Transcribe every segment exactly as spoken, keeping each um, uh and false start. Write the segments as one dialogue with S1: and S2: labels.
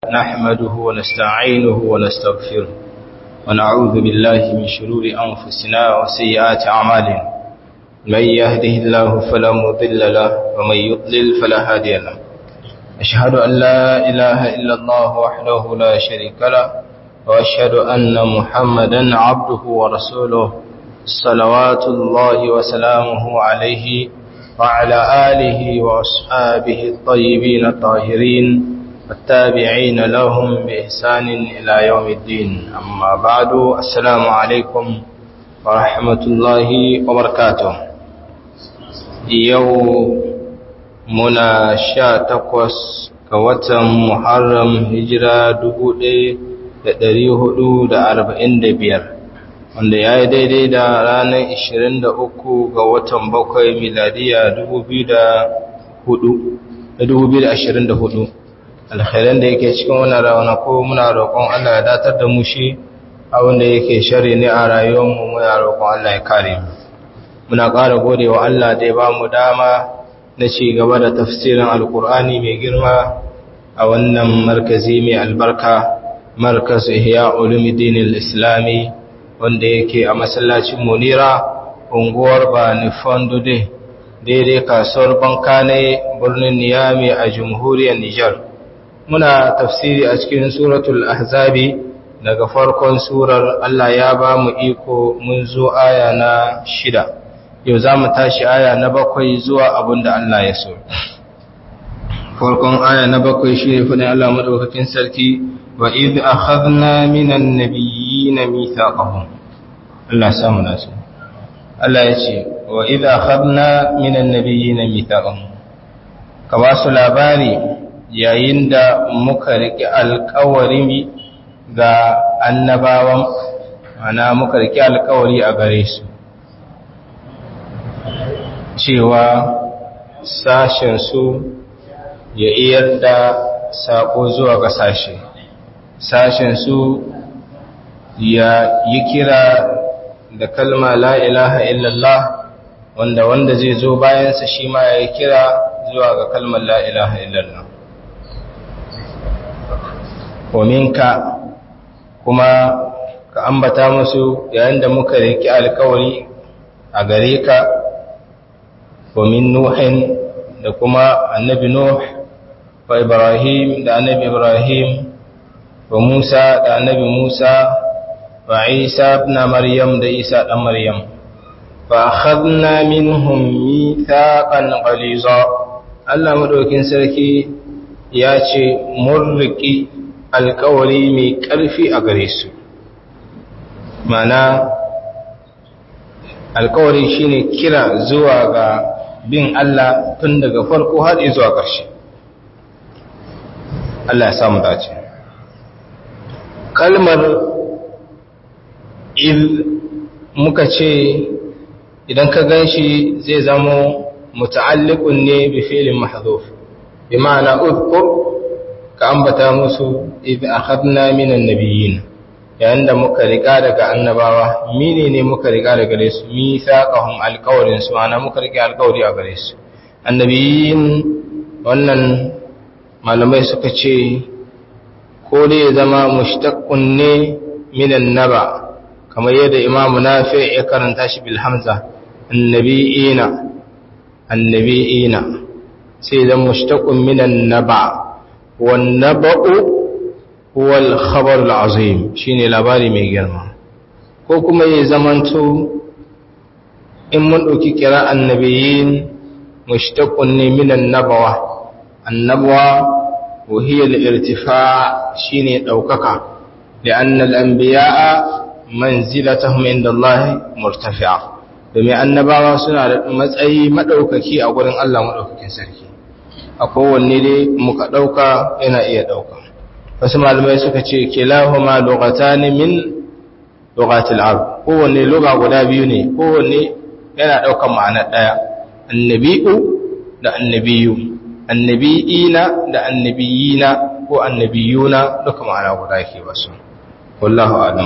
S1: نحمده ونستعينه ونستغفره ونعوذ بالله من شرور أنفسنا وسيئات أعمالنا من يهده الله فلا مضل له ومن يضلل فلا هادي له أشهد أن لا إله إلا الله وحده لا شريك له وأشهد أن محمدا عبده ورسوله صلوات الله وسلامه عليه وعلى آله وأصحابه الطيبين الطاهرين التابعين لهم بإحسان إلى يوم الدين أما بعد السلام عليكم ورحمة الله وبركاته يوم منا شاتقوس كواتم محرم هجرة دبودي دريه دود أربعين دبير wanda ya yi daidai da ranar ishirin da uku ga watan bakwai miladiya dubu biyu da ashirin da hudu alkhairan da yake cikin wannan rana ko muna roƙon Allah ya datar da mu shi abinda yake shari ne a rayuwarmu muna roƙon Allah ya kare mu muna ƙara godewa Allah da ya ba mu dama na ci gaba da tafsirin alkur'ani mai girma a wannan markazi mai albarka markaz ihya ulumuddin al-islami wanda yake a masallacin Munira unguwar Bani Fondude daidai kasuwar Bankane birnin Niyami a jamhuriyar Nijar muna tafsiri a cikin suratul ahzabi daga farkon surar Allah ya ba mu iko mun zo aya na shida yau za mu tashi aya na bakwai zuwa abinda Allah ya so farkon aya na bakwai shi ne fadin Allah madaukakin sarki wa idh akhadna minan nabiyyina mithaqahum Allah samu nasu Allah ya ce wa idh akhadna minan nabiyyina mithaqahum ka ba su labari yayin da muka riƙe alƙawari ga annabawan ana muka riƙe alƙawari a gare su cewa sashen su ya iyar da saƙo zuwa ga sashe sashen su ya yi kira da kalma la ilaha illallah wanda wanda zai zo bayansa shi ma ya yi kira zuwa ga kalmar la ilaha illallah waminka kuma ka ambata musu yayin da muka riki alkawari a gare ka wamin nuhin da kuma annabi nuh wa ibrahim da annabi ibrahim wa musa da annabi musa wa isa ibn maryam da isa dan maryam fa akhadna minhum mithaqan ghaliza Allah madaukin sarki ya ce mun riki alkawari mai ƙarfi a gare su mana alkawari shine kira zuwa ga bin Allah tun daga farko har zuwa ƙarshe Allah ya samu dace kalmar il muka ce idan ka ganshi zai zamo muta'alliqun ne bi fi'lin mahdhuf bi ma'ana udhkur ka ambata musu idh akhadna minan nabiyyin yayin da muka riga daga annabawa mine ne muka riga daga gare su mithaqahum alqawrin su ana muka riga alqawri a gare su annabiyyin wannan malamai suka ce ko dai zama mushtaqqun ne minan naba kamar yadda imamu nafi ya karanta shi bil hamza annabiyina annabiyina sai zama mushtaqqun minan naba والنبأ هو الخبر العظيم shine labari mai girma ko kuma yayin zamanto in mun dauki kira annabiyin mushtaqun min an-nabwa an-nabwa wa hiya al-irtifa' shine daukaka li'anna al-anbiya'a manzilatuhum inda Allah murtafi'a domin annabawa suna da matsayi madaukaki a gurin Allah madaukakin sarki a kowanne dai muka ɗauka yana iya ɗauka wasu malamai suka ce kilahuma lugatani min lugatil arab kowanne luga guda biyu ne kowanne yana ɗaukan ma'anar ɗaya annabi'u da annabiyu annabi'ina da annabiyina ko annabiyuna duka ma'ana guda ke basu wallahu a'lam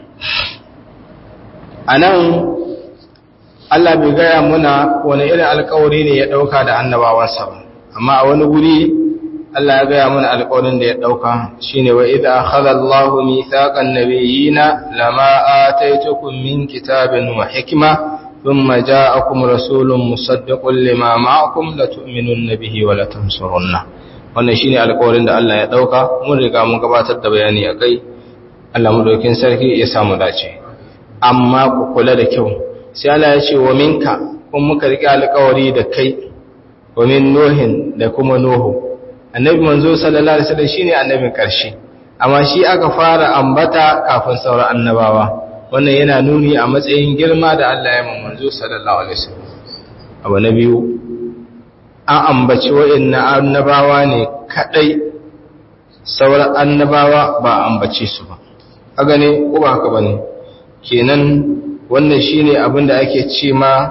S1: anan Allah bai gaya muna wani irin alƙawari ne ya ɗauka da annabawansa ba amma a wani guri Allah ya gaya mana alƙawarin da ya ɗauka shine wa idza akhadha Allahu mithaqan nabiyyina lama ataitukum min kitabin wa hikma thumma ja'akum rasulun musaddiqun lima ma'akum la tu'minunna bihi wa la tansurunna. Wannan shine alƙawarin da Allah ya ɗauka, mun riga mun gabatar da bayani akai. Allah madaukakin sarki ya samu dace. Amma ku kula da kyau, sai Allah ya ce wa minka kun muka riƙe alƙawari da kai, wa min nuhin da kuma nuhu. Annabi manzo sallallahu alaihi wasallam shine annabin ƙarshe, amma shi aka fara ambata kafin sauran annabawa. Wannan yana nuni a matsayin girma da Allah ya manzo sallallahu alaihi wasallam. Abu na biyu, an ambaci wa'annan annabawa ne kadai, sauran annabawa ba ambace su ba. Haka ne ko ba haka bane? Kenan wannan shine abin da ake ce ma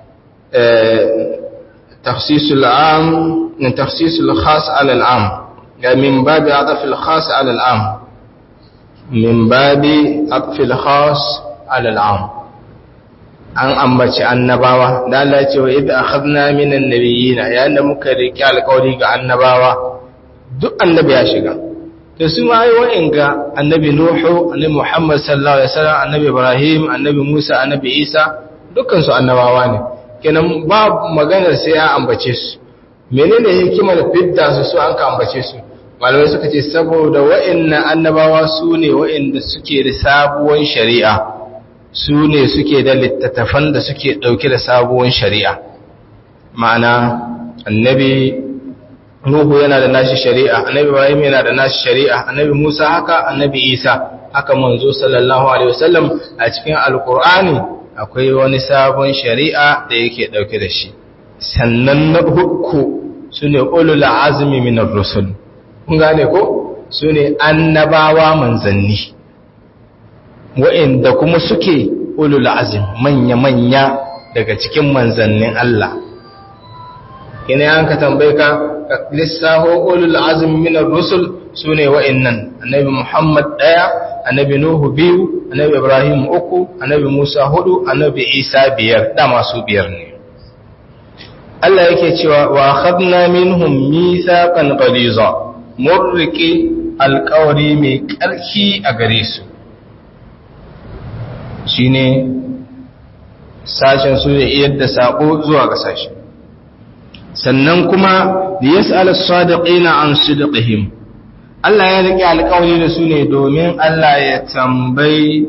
S1: takhsisul am min takhsisul khas ala al-am, ya min babi atf al-khas ala al-am, min babi atf al-khas ala al-am. An ambaci annabawa da Allah ya ce wa idh akhadna minan nabiyina, yayin da muka riki alƙawari ga annabawa, duk annabi ya shiga. To su ma yi wa'inga annabi Nuhu, annabi Muhammad sallallahu alaihi wasallam, annabi Ibrahim, annabi Musa, annabi Isa, dukkan su annabawa ne. Kenan ba maganar sai ya ambace su. Menene hikimar fidda su su an ka ambace su? Malamai suka ce saboda wa'innan annabawa su ne wa'inda suke da sabuwar shari'a, su ne suke da littattafan da suke dauke da sabuwar shari'a. Ma'ana annabi Nuhu yana da nashi shari'a, annabi Ibrahim yana da nashi shari'a, annabi Musa haka, annabi Isa haka, manzo sallallahu alaihi wasallam a cikin alqur'ani akwai wani sabon shari'a da yake dauke da shi. Sannan na uku sune ulul azmi minar rusul. Kun gane ko? Sune annabawa manzanni. Wa'inda kuma suke ulul azmi, manya manya daga cikin manzannin Allah. Ina yanka tambaye ka lissaho ulul azmi minar rusul sune wa'innan, annabi Muhammad daya, annabi Nuhu biyu, annabi Ibrahim uku, annabi Musa hudu, annabi Isa biyar, da masu biyar ne. Allah yake cewa wa akhadna minhum mithaqan ghaliza, murriki alqawri mai karki a gare su. Shine sashen su ya yadda sako zuwa ga sashi. Sannan kuma da yas'al as-sadiqina an sidqihim, Allah ya rike alƙawari da su ne domin Allah ya tambayi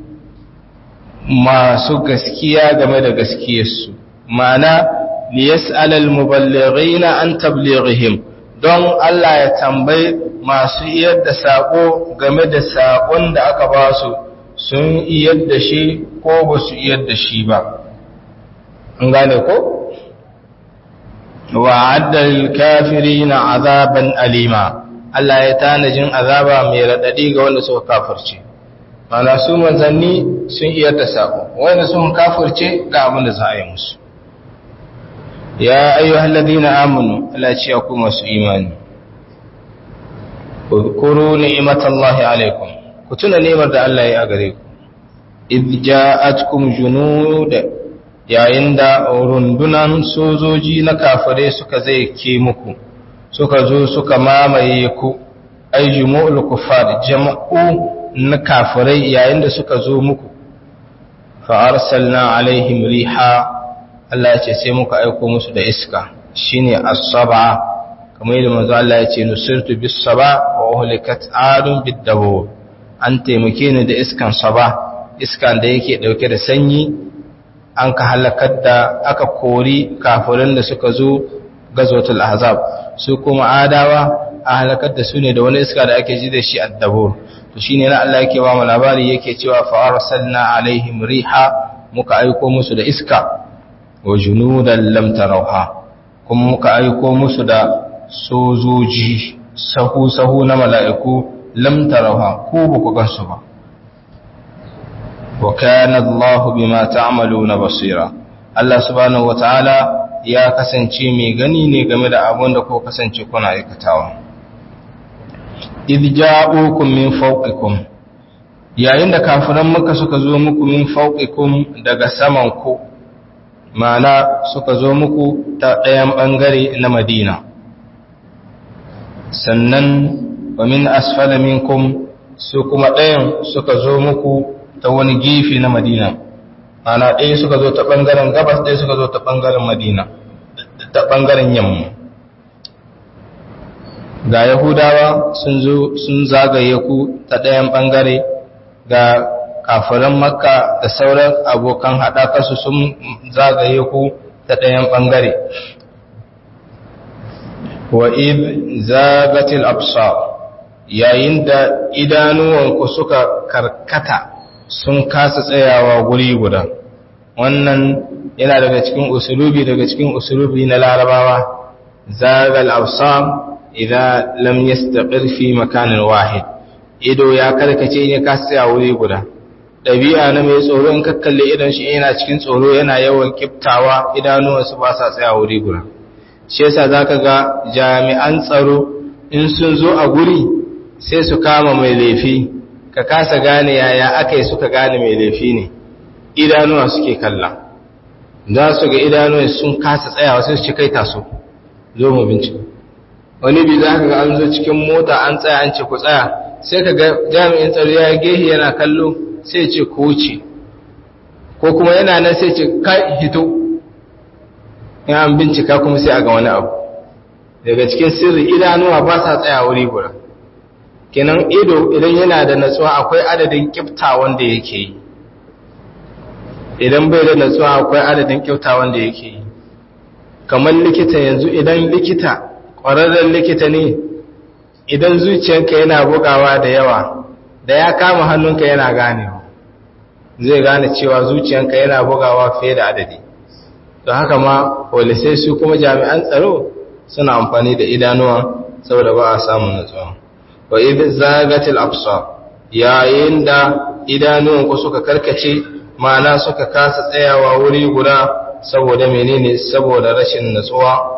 S1: masu gaskiya game da gaskiyarsu. Ma'ana li yas'al al-muballighina an tablighihim, don Allah ya tambayi masu iyar da sako game da sakon da aka ba su, sun iyar da shi ko ba su iyar da shi ba. An gane ko? وعد الكافرين عذابا أليما Allah ya tanajin azaba mai radadi ga wanda suka kafirce. Mana su manzanni sun iya da sako, wanda sun kafirce ga abin da za a yi musu. Ya ayyuhal ladina amanu, Allah ce ya ku masu imani, udhkuru ni'matallahi alaikum, ku tuna ni'mar da Allah ya gare ku. Idh ja'atkum junud, yayin da rundunan sojoji na kafare suka zai ke muku, suka zo suka mamaye ku, ai jumu'ul kuffar, jama'u na kafirai yayin da suka zo muku. Fa arsalna alaihim riha, Allah ya ce sai muka aiko musu da iska, shine as-sab'a, kamar yadda manzo Allah ya ce nusirtu bis-sab'a wa uhlikat 'adun bid-dabur. An taimake ni da iskan saba, iskan da yake dauke da sanyi, an ka halakar da aka kori kafirin da suka zo gazotul ahzab. Su kuma adawa a halakar da su ne da wani iska da ake ji da shi addabur. To shine na Allah yake ba mu labari yake cewa fa arsalna alaihim riha, muka aiko musu da iska, wa junudan lam tarawha, kuma muka aiko musu da sojoji sahu sahu na mala'iku lam tarawha, ku ba ku gansu ba. wa kana Allah bima ta'maluna basira, Allah subhanahu wataala ya kasance mai gani ne game da abin da ko kasance kuna aikatawa. Idh ja'ukum min fawqikum, yayin da kafiran Makka suka zo muku min fawqikum daga saman ku, ma'ana suka zo muku ta ɗayan bangare na Madina. sannan wa min asfala minkum su kuma ɗayan suka zo muku ta wani gefe na Madina, ana ɗaya suka zo ta ɓangaren gabas, ɗaya suka zo ta ɓangaren Madina, ta ɓangaren yamma. Ga Yahudawa sun zo sun zagaye ku ta ɗayan ɓangare, ga kafiran Makka da sauran abokan haɗakarsu sun zagaye ku ta ɗayan ɓangare. Wa id zagatil absar, yayin da idanuwanku suka karkata sun kasa tsayawa guri guda. Wannan yana daga cikin usulubi daga cikin usulubi na Larabawa. Zagal absar idza lam yastaqir fi makanin wahid, ido ya karkace ne kasa tsaya wuri guda. Dabi'a na mai tsoro in kakkalle idan shi yana cikin tsoro yana yawan kiftawa, idanuwansu ba sa tsaya wuri guda. Shi yasa zaka ga jami'an tsaro in sun zo a guri sai su kama mai laifi, ka kasa gane yaya aka yi suka gane mai laifi ne, idanuwa suke kalla. Za su ga idanuwa sun kasa tsayawa sai su ci kai taso, zo mu bincika. Wani bi za ka ga an zo cikin mota an tsaya an ce ku tsaya, sai ka ga jami'in tsaro ya gehe yana kallo sai ce ku wuce, ko kuma yana nan sai ce kai hito, in an bincika kuma sai a ga wani abu. Daga cikin sirri idanuwa ba sa tsaya wuri guda. Kenan ido idan yana da natsuwa akwai adadin kifta wanda yake yi, idan bai da natsuwa akwai adadin kifta wanda yake yi. Kamar likita yanzu, idan likita ƙwararren likita ne, idan zuciyanka yana bugawa da yawa, da ya kama hannunka yana ganewa, zai gane cewa zuciyanka yana bugawa fiye da adadi. Don haka ma polisai su kuma jami'an tsaro suna amfani da idanuwa saboda ba a samun natsuwa. Wa idh zagatil absar, yayin da idanuwanku suka karkace, ma'ana suka kasa tsayawa wuri guda saboda menene? Saboda rashin natsuwa.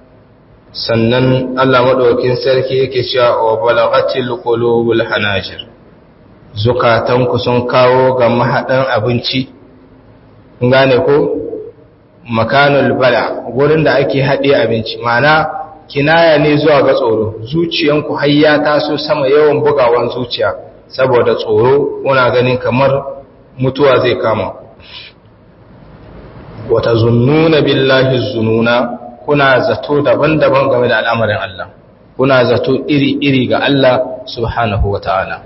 S1: Sannan Allah madaukakin sarki yake cewa wa balagatil qulubul hanajir, zukatanku sun kawo ga mahadan abinci. Kun gane ko? Makanul bala, gurin da ake haɗe abinci, ma'ana kinaya ne zuwa ga tsoro. Zuciyanku har ya taso sama, yawan bugawan zuciya saboda tsoro, kuna ganin kamar mutuwa zai kama. Wata zunnuna billahi zununa, kuna zato daban-daban game da al'amarin Allah, kuna zato iri-iri ga Allah subhanahu wa ta'ala.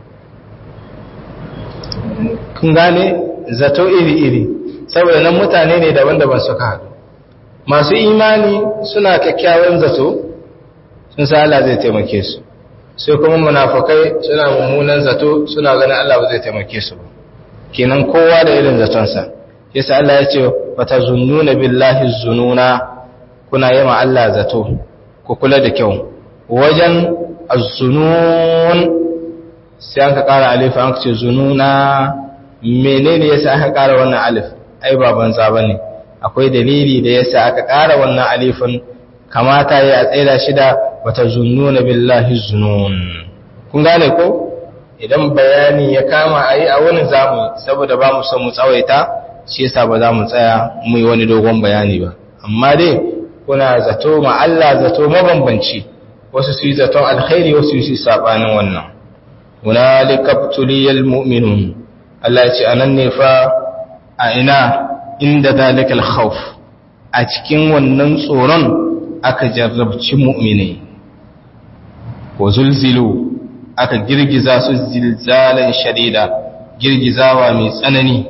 S1: Kun gane zato iri-iri, saboda nan mutane ne daban-daban suka haɗu. Masu imani suna kyakkyawan zato, sun sa Allah zai taimake su, sai kuma munafukai suna mummunan zato, suna ganin Allah ba zai taimake su ba. Kenan kowa da irin zatonsa. Yasa Allah ya ce wata zunnuna billahi zununa, kuna yi ma Allah zato, ku kula da kyau. Wajen az-zunun sai aka ƙara alif, an ce zununa. Menene yasa aka ƙara wannan alif? Ai ba banza bane, akwai dalili da yasa aka ƙara wannan alifin. Kamata ya tsaida shi da wata zunnuna billahi zunun. Kun gane ko? Idan bayani ya kama ayi a wani zamu, saboda ba mu son mu tsawaita, shi yasa ba za mu tsaya mu yi wani dogon bayani ba. Amma dai kuna zato ma Allah zato mabambanci, wasu su yi zaton alkhairi, wasu su yi sabanin wannan. Hunalika tuliyal mu'minun, Allah ya ce anan ne fa a ina inda zalikal khawf, a cikin wannan tsoron aka jarrabci mu'minai. Wa zulzilu, aka girgiza su zilzalan shadida, girgizawa mai tsanani.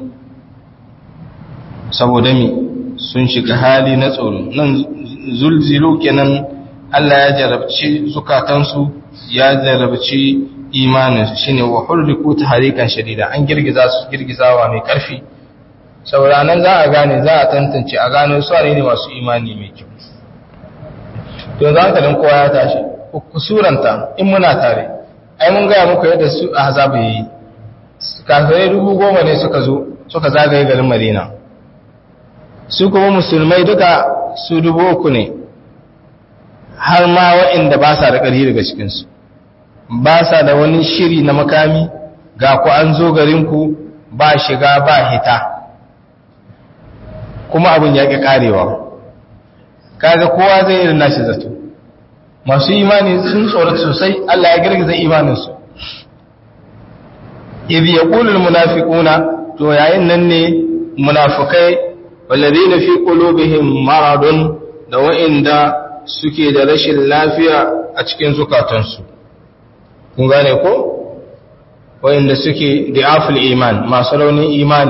S1: Saboda mi sun shiga hali na tsoro. Nan zulzilu kenan Allah ya jarabci zukatansu, ya jarabci imaninsu, shine wa hurriku tahrikan shadida, an girgiza su girgizawa mai karfi. Saboda nan za a gane, za a tantance, a gano su ne masu imani mai kyau. To za ka dan kowa ya tashi ku suranta in muna tare. Ai mun ga muku yadda su ahzabu yi. Kafirai dubu goma ne suka zo suka zagaye garin Madina. Su kuma musulmai duka su dubu uku ne, har ma waɗanda ba sa da ƙarfi daga cikinsu, ba sa da wani shiri na makami, ga ku an zo garinku ba shiga ba hita, kuma abin ya ƙi ƙarewa. Kaga kowa zai irin nashi zato, masu imani sun tsorata sosai Allah ya girgiza imaninsu idh yaqulu almunafiquna to yayin nan ne munafikai walladheena fi qulubihim maradun da wa'inda suke da rashin lafiya a cikin zukatansu kun gane ko wa'inda suke da'aful iman masu raunin imani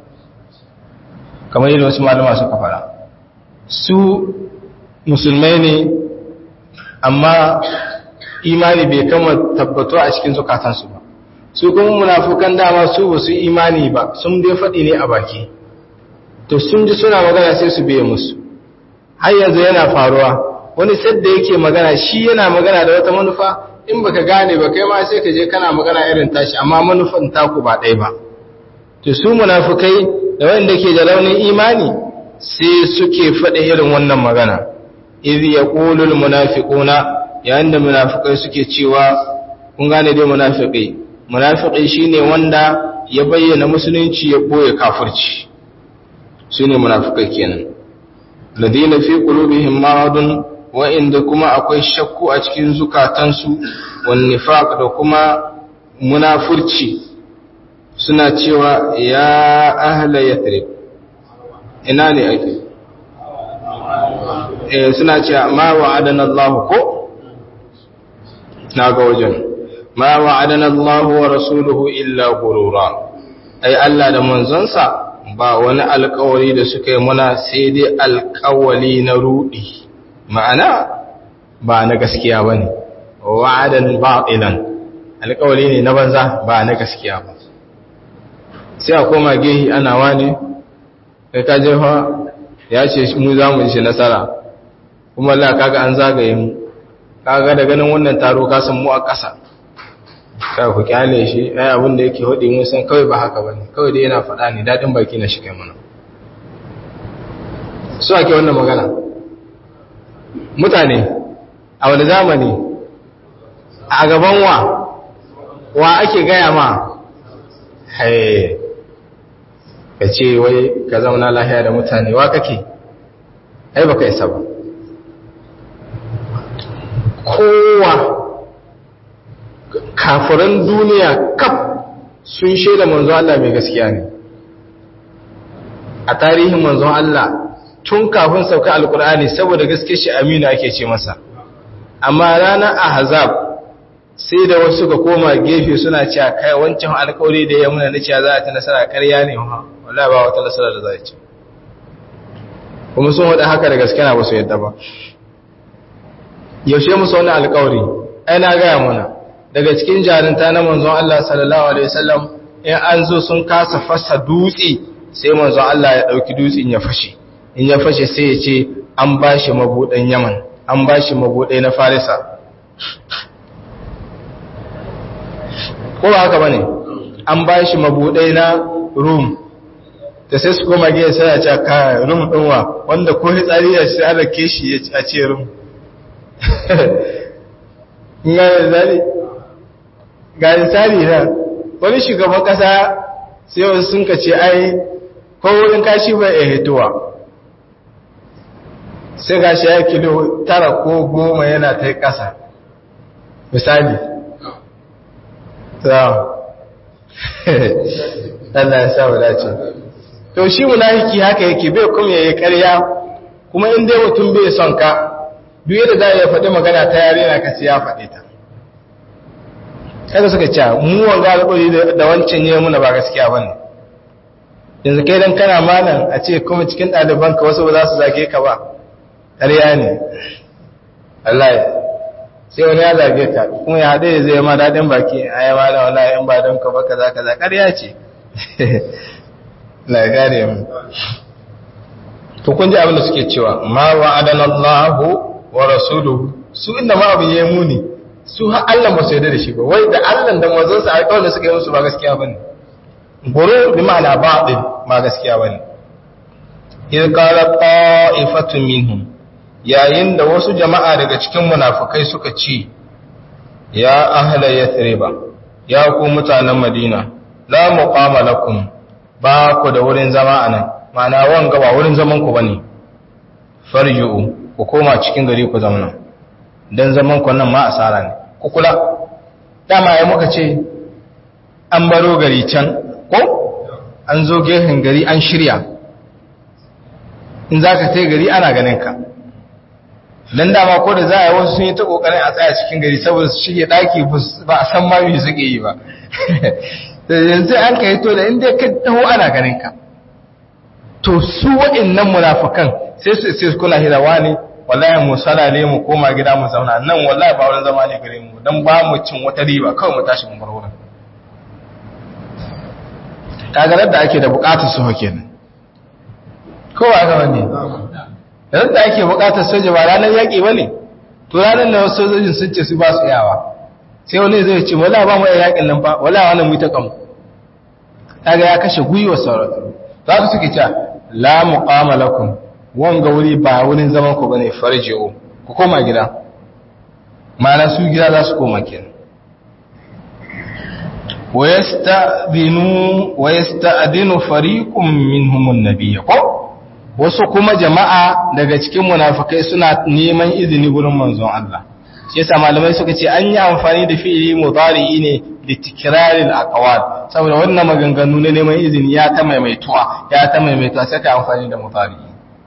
S1: kamar yadda wasu malama suka fara su musulmai ne amma imani bai kama tabbato a cikin zukatansu ba su kuma munafukan dama su ba su imani ba sun dai faɗi ne a baki to sun ji suna magana sai su biye musu har yanzu yana faruwa wani sadda yake magana shi yana magana da wata manufa in baka gane ba kai ma sai ka je kana magana irin tashi amma manufan taku ba ɗaya ba to su munafukai da wanda ke da raunin imani sai suke faɗi irin wannan magana idh yaqulu almunafiquna yayin da munafikai suke cewa kun gane dai munafiki munafiki shine wanda ya bayyana musulunci ya boye kafirci shine munafikai kenan ladina fi qulubihim maradun wa inda kuma akwai shakku a cikin zukatansu wan nifaq da kuma munafurci suna cewa ya ahla yathrib ina ne ake eh suna cewa ma wa'adana Allah ko na ga wajen ma wa'adana Allah wa rasuluhu illa gurura ai Allah da manzonsa ba wani alƙawari da suka yi muna sai dai alƙawali na rudi ma'ana ba na gaskiya bane wa'adan batilan alƙawari ne na banza ba na gaskiya ba sai a koma gehi ana wani kai ka jefa ya ce mu za mu shi nasara kuma Allah kaga an zagaye mu kaga da ganin wannan taro ka san mu a ƙasa kai ku kyale shi ai abin da yake hodi mun san kawai ba haka bane kawai dai yana faɗa ne dadin baki na shi kai mana su ake wannan magana mutane a wani zamani a gaban wa wa ake gaya ma hai ka ce wai ka zauna lahiya da mutane wa kake ai baka isa ba kowa kafiran duniya kaf sun shaida manzon Allah mai gaskiya ne a tarihin manzon Allah tun kafin sauka alkur'ani saboda gaske shi aminu ake ce masa amma ranar ahzab sai da wasu ga koma gefe suna cewa kai wancan alƙawari da ya muna na cewa za a ta nasara ƙarya ne ha wallahi ba wata nasara da za a ci kuma sun wada haka da gaske na ba su yadda ba yaushe musu wani alƙawari ai na gaya mana daga cikin jarinta na manzon Allah sallallahu alaihi wasallam in an zo sun kasa fasa dutse sai manzon Allah ya dauki dutsen ya fashe in ya fashe sai ya ce an bashi mabudan Yaman an bashi mabudai na Farisa ko ba haka bane an bashi mabudai na Rum da sai su koma gidan sai a ce ka Rum dinwa wanda ko hitsari ya shi ana keshi ya ce Rum ina zali ga misali na wani shugaban kasa sai wasu sun kace ai ko wurin kashi bai ya hituwa sai ga shi ya kilo tara ko goma yana ta kasa misali ta Allah ya sa wadace to shi munafiki haka yake bai kuma yayi ƙarya kuma in dai mutum bai son ka duk yadda da ya faɗi magana ta yare na kace ya faɗe ta kaga suka ce mu wanga alƙawari da wancan yayi muna ba gaskiya bane yanzu kai dan kana malam a ce kuma cikin ɗaliban ka wasu ba za su zage ka ba ƙarya ne wallahi sai wani ya zage ka kuma ya haɗe zai ma daɗin baki ayi malam wallahi in ba don ka ba kaza kaza ƙarya ce la gare mu to kun ji abin da suke cewa ma wa'adana Allahu wa rasuluhu su inda ma abin yayi muni su har Allah ba su yarda da shi ba wai da Allah da manzon sa alƙawarin da suka yi musu ba gaskiya bane guru bi ma'ana ba'dil ma gaskiya bane idh qala ta'ifatun minhum yayin da wasu jama'a daga cikin munafikai suka ce ya ahla yathriba ya ku mutanen Madina la muqama lakum ba ku da wurin zama anan ma'ana wanga ba wurin zaman ku bane farju ku koma cikin gari ku zauna dan zaman ku nan ma asara ne ku kula dama ya muka ce an baro gari can ko an zo gefen gari an shirya in za ka tai gari ana ganin ka don dama ko da za a yi wasu sun yi ta kokarin a tsaya cikin gari saboda su shige daki ba a san mami suke yi ba yanzu an ka yi to da inda ka taho ana ganin ka to su waɗannan munafukan sai su sai kula hirawa ne wallahi mu salale mu koma gida mu zauna nan wallahi ba wurin zama ne gare mu dan ba mu cin wata riba kawai mu tashi mu bar wurin kaga da ake da bukatar su hake ne kowa ga wani da ake bukatar soja ba ranar yaki bane to ranar da wasu sojojin sun ce su ba su yawa sai wani zai ce wallahi ba mu yakin nan ba wallahi wannan mu ta kam kaga ya kashe gwiwa sauran za su suke cewa la muqama lakum wanga wuri ba wurin zaman ku bane farji'u ku koma gida mana su gida za su koma kenan wayasta'dinu wayasta'dinu fariqun minhum an-nabiy ko wasu kuma jama'a daga cikin munafikai suna neman izini gurin manzon Allah shi yasa malamai suka ce an yi amfani da fi'ili mudari'i ne da tikraril aqwal saboda wannan maganganu ne neman izini ya ta maimaituwa ya ta maimaituwa sai ka amfani da mudari'i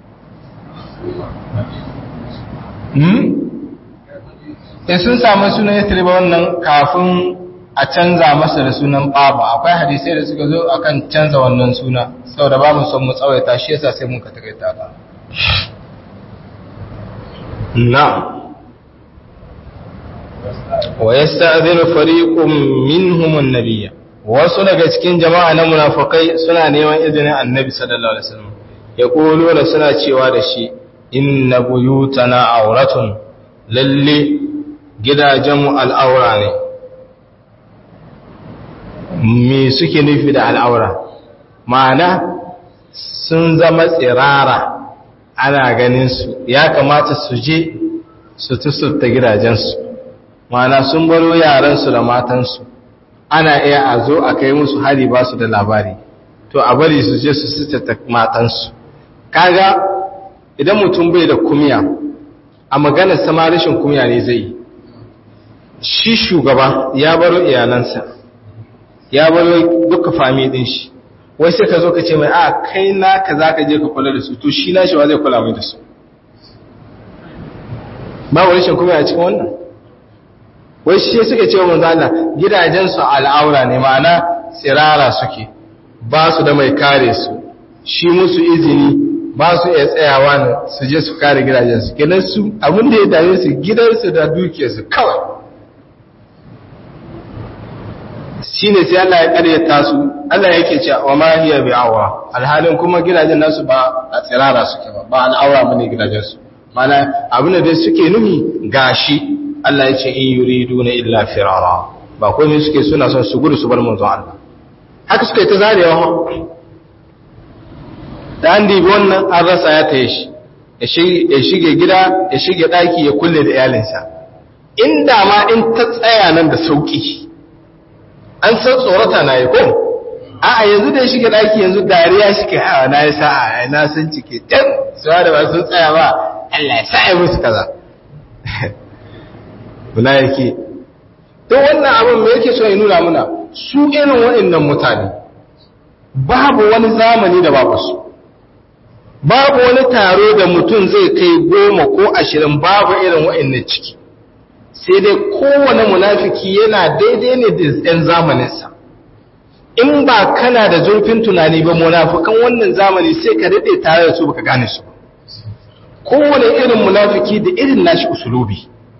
S1: hmm sai sun samu sunan Yathriba wannan kafin a canza masa da sunan Baba akwai hadisai da suka zo akan canza wannan suna saboda ba mu son mu tsawaita shi yasa sai mun ka takaita ba na'am wa yasta'dhinu fariqun minhum an-nabiyya wasu daga cikin jama'a na munafikai suna neman izinin annabi sallallahu alaihi wasallam yaquluna suna cewa da shi inna buyutana auratun lalle gidajenmu al'aura ne me suke nufi da al'aura ma'ana sun zama tsirara ana ganin su ya kamata su je su tusurta gidajensu ma'ana sun baro yaransu da matansu ana iya a zo a kai musu hari ba su da labari to a bari su je su sitata matansu kaga idan mutum bai da kumiya a maganar sama rashin kumiya ne zai yi shi shugaba ya baro iyalansa ya baro duka fami din shi wai sai ka zo ka ce mai a kai naka za ka je ka kula da su to shi nashi wa zai kula mai da su ba wa rashin kumiya a cikin wannan wai shi suka ce wa manzo Allah gidajensu al'aura ne ma'ana tsirara suke ba su da mai kare su shi musu izini ba su iya tsayawa ne su je su kare gidajensu kenan su abin da ya dame su gidansu da dukiyarsu kawai shine sai Allah ya karyata su Allah yake cewa wa ma hiya bi'awa alhalin kuma gidajen nasu ba a tsirara suke ba ba al'aura bane gidajensu ma'ana abin da dai suke nuni gashi Allah ya ce in yuriduna illa firara ba komai suke suna son su gudu su bar manzon Allah haka suka yi ta zarewa da an dibi wannan an rasa ya taye shi ya shige gida ya shige daki ya kulle da iyalinsa inda ma in ta tsaya nan da sauki an san tsorata na yi ko a yanzu da ya shige daki yanzu dariya shike hawa na yi sa'a na sun cike can suwa da ba sun tsaya ba Allah ya sa'a musu kaza wala yake to wannan abin me yake so ya nuna muna su irin waɗannan mutane babu wani zamani da babu su babu wani taro da mutum zai kai goma ko ashirin babu irin waɗannan ciki sai dai kowane munafiki yana daidai ne da ɗan zamaninsa in ba kana da zurfin tunani ba munafikan wannan zamani sai ka daɗe tare da su baka gane su kowane irin munafiki da irin nashi usulubi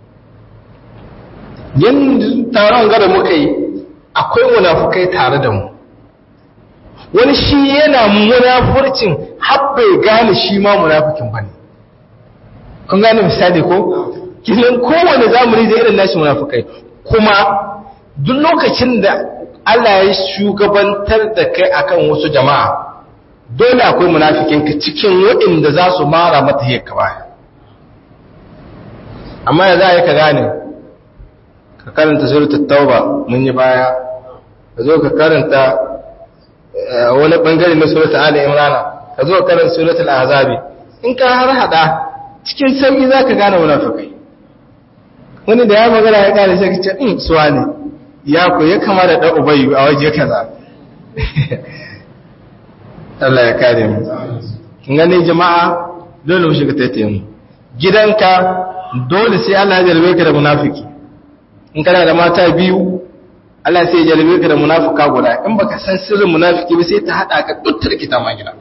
S1: yanzu taron gada muka yi akwai munafukai tare da mu wani shi yana munafurcin har bai gane shi ma munafikin bane kun gane misali ko kinan kowane zamani da irin nashi munafukai kuma duk lokacin da Allah ya shugabantar da kai akan wasu jama'a dole akwai munafikin ka cikin waɗanda za su mara mata yakka baya amma ya za a yi ka gane ka karanta suratul tauba mun yi baya ka zo ka karanta wani bangare na suratul ali imran ka zo ka karanta suratul ahzab in ka har hada cikin sauki zaka gane munafikai wani da ya magana ya kare sai kace in suwa ne ya ko ya kama da dan ubayi a waje kaza Allah ya kare mu kin gane jama'a dole mu shiga taitaye mu gidanka dole sai Allah ya jarbe ka da munafiki in kana da mata biyu Allah sai ya jarbe ka da munafika guda in baka san sirrin munafiki ba sai ta hada ka duttar kita ma gida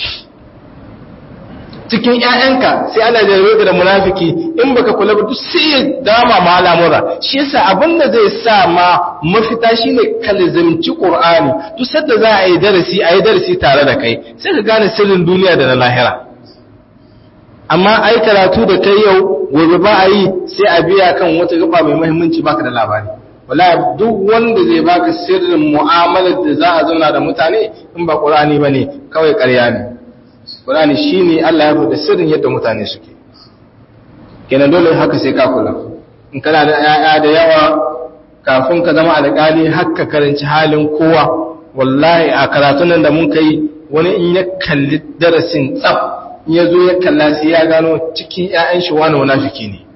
S1: cikin ƴaƴanka sai Allah ya jarbe ka da munafiki in baka kula ba duk sai ya dama ma al'amura shi yasa abinda zai sa ma mafita shine kalzimci Qur'ani duk sanda za a yi darasi a yi darasi tare da kai sai ka gane sirrin duniya da na lahira amma ai karatu da kai yau gobe ba a yi sai a biya kan wata gaba mai muhimmanci baka da labari wallahi duk wanda zai baka sirrin mu'amalar da za a zauna da mutane in ba Qur'ani bane kawai ƙarya ne Qur'ani shine Allah ya faɗa sirrin yadda mutane suke kenan dole haka sai ka kula in kana da ƴaƴa da yawa kafin ka zama alƙali hakka karanci halin kowa wallahi a karatun nan da mun kai wani in ya kalli darasin tsaf in ya zo ya kalla sai ya gano cikin ƴaƴan shi wani munafiki ne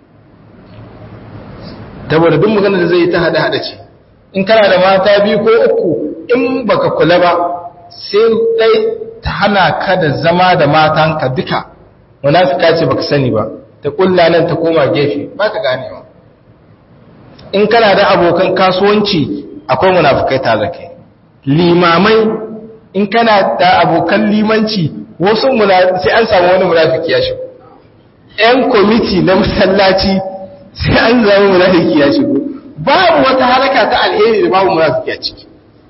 S1: saboda duk magana da zai yi ta hada hada ce in kana da mata biyu ko uku in baka kula ba sai dai ta hana ka da zama da matanka duka munafika ce baka sani ba ta kulla nan ta koma gefe baka ganewa in kana da abokan kasuwanci akwai munafikai tare kai limamai in kana da abokan limanci wasu sai an samu wani munafiki ya shigo ƴan kwamiti na masallaci sai an zama munafiki ya shigo babu wata haraka ta alheri da babu munafiki a ciki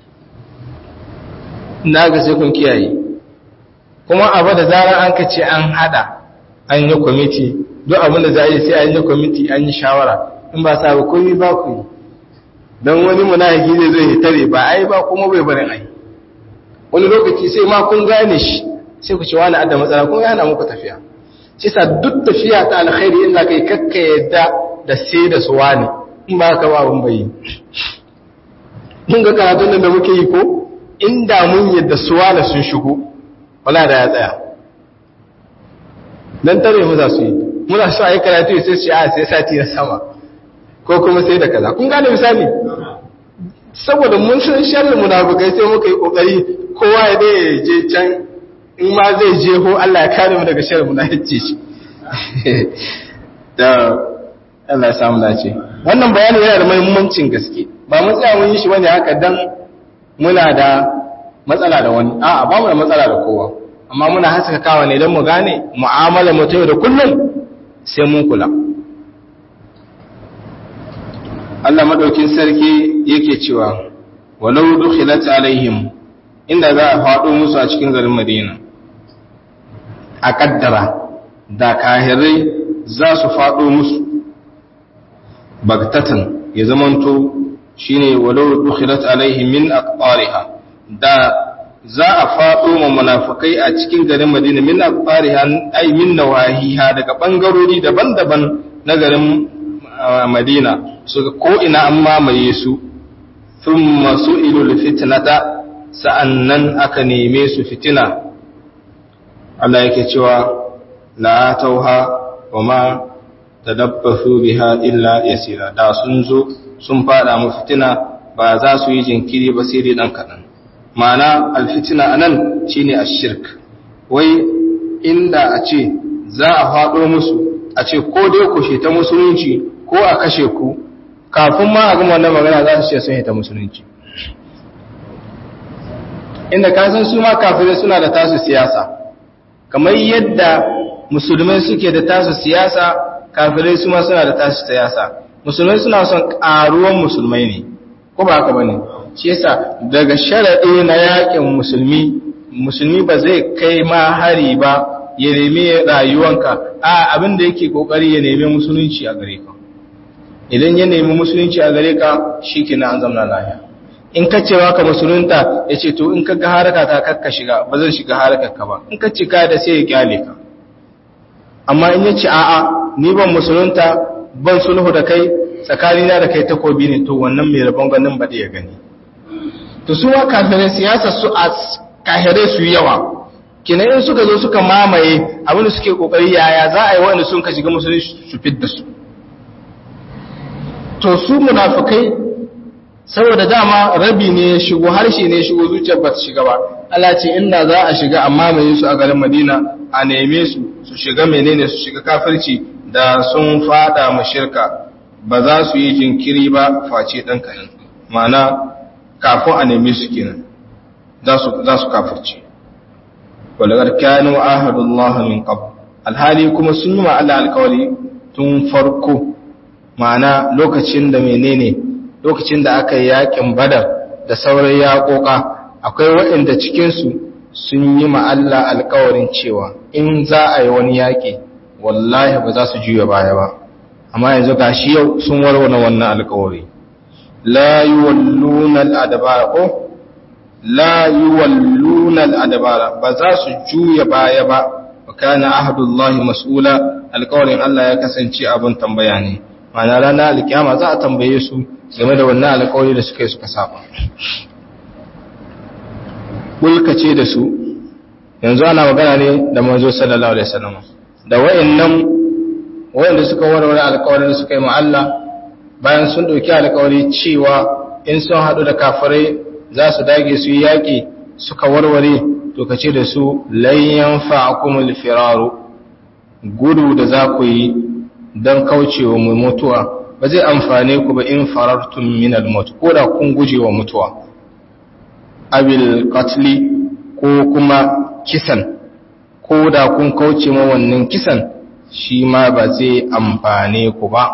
S1: na ga sai kun kiyaye kuma abu da zarar an ka ce an hada an yi kwamiti duk abin da za a yi sai an yi kwamiti an yi shawara in ba sa ba komai ba ku yi don wani munafiki zai zo ya tare ba ai ba kuma bai barin ai wani lokaci sai ma kun gane shi sai ku ce wani adda matsala kuma yana muku tafiya shi sa duk tafiya ta alkhairi in kai kakka yadda da sai da suwa ne in ba ka ba abun bai mun ga karatun da muke yi ko inda mun yadda suwa da sun shigo wala da ya tsaya dan tare mu za su yi muna so ayi karatu sai su a sai sati na sama ko kuma sai da kaza kun gane misali saboda mun san sharri munafikai sai muka yi kokari kowa ya dai je can in ma zai je ho Allah ya kare mu daga sharri munafici shi da Allah ya samu dace wannan bayani yana da muhimmancin gaske ba mun tsaya mun yi shi bane haka dan muna da matsala da wani a'a ba mu da matsala da kowa amma muna haska kawa ne dan mu gane mu'amala mu ta yau da kullum sai mun kula Allah madaukin sarki yake cewa walau dukhilat alaihim inda za a faɗo musu a cikin garin Madina a kaddara da kahirai za su faɗo musu bagtatan ya zamanto shine walau dukhilat alaihim min aqtariha da za a faɗo ma munafikai a cikin garin Madina min aqtariha ay min nawahiha daga bangarori daban-daban na garin Madina suka ko ina an mamaye su thumma su'ilu fitnata sa'annan aka neme su fitina Allah yake cewa la tauha wama tadabbasu biha illa yasira da sun zo sun fada mu fitina ba za su yi jinkiri ba sai dai dan kadan ma'ana alfitina anan shine ashirk wai inda a ce za a fado musu a ce ko dai ku shi ta musulunci ko a kashe ku kafin ma a gama wannan magana za su ce sun yi ta musulunci inda kasan su ma kafirai suna da tasu siyasa kamar yadda musulmai suke da tasu siyasa kafirai su ma suna da tasu siyasa musulmai suna son karuwan musulmai ne ko ba haka bane shi yasa daga sharadi na yakin musulmi musulmi ba zai kai ma hari ba ya nemi rayuwanka a abin da yake kokari ya nemi musulunci a gare ka idan ya nemi musulunci a gare ka shikenan an zama lafiya in ka cewa ka musulunta ya ce to in ka ga haraka ta kakka shiga ba zan shiga harakar ka ba in ka cika da sai ya kyale ka amma in ya ce a'a ni ban musulunta ban sulhu da kai tsakanina da kai takobi ne to wannan mai rabon ganin ba da ya gani to su wa kafirai siyasa su a kahirai su yawa kinan in suka zo suka mamaye abin da suke kokari yaya za a yi wanda sun ka shiga musulunci su fidda su to su munafikai saboda dama rabi ne ya shigo harshe ne ya shigo zuciyar ba ta shiga ba Allah ce inda za a shiga amma mai su a garin Madina a neme su su shiga menene su shiga kafirci da sun fada mashirka ba za su yi jinkiri ba face dan kanin ma'ana kafin a neme su kenan za su za su kafirci walagar kanu ahadullah min qabl alhali kuma sun yi ma Allah alkawari tun farko ma'ana lokacin da menene lokacin da aka yi yakin badar da sauran yaƙoƙa akwai waɗanda cikinsu sun yi ma Allah alkawarin cewa in za a yi wani yaƙi wallahi ba za su juya baya ba amma yanzu gashi yau sun warware wannan alkawari la yuwalluna al-adbara ko la yuwalluna al-adbara ba za su juya baya ba kana ahdullahi mas'ula alkawarin Allah ya kasance abin tambaya ne ma'ana ranar alkiyama za a tambaye su game da wannan alkawari da suka yi suka saba kulkace da su yanzu ana magana ne da manzo sallallahu alaihi wasallam da wayannan wayanda suka warware alkawarin da suka yi ma Allah bayan sun dauki alkawari cewa in sun hadu da kafirai za su dage su yi yaki suka warware to kace da su lan yanfa'akumul firaru gudu da za ku yi dan kaucewa mu mutuwa ba zai amfane ku ba in farartum min al-maut ko da kun guje wa mutuwa abil qatli ko kuma kisan ko da kun kauce ma wannan kisan shi ma ba zai amfane ku ba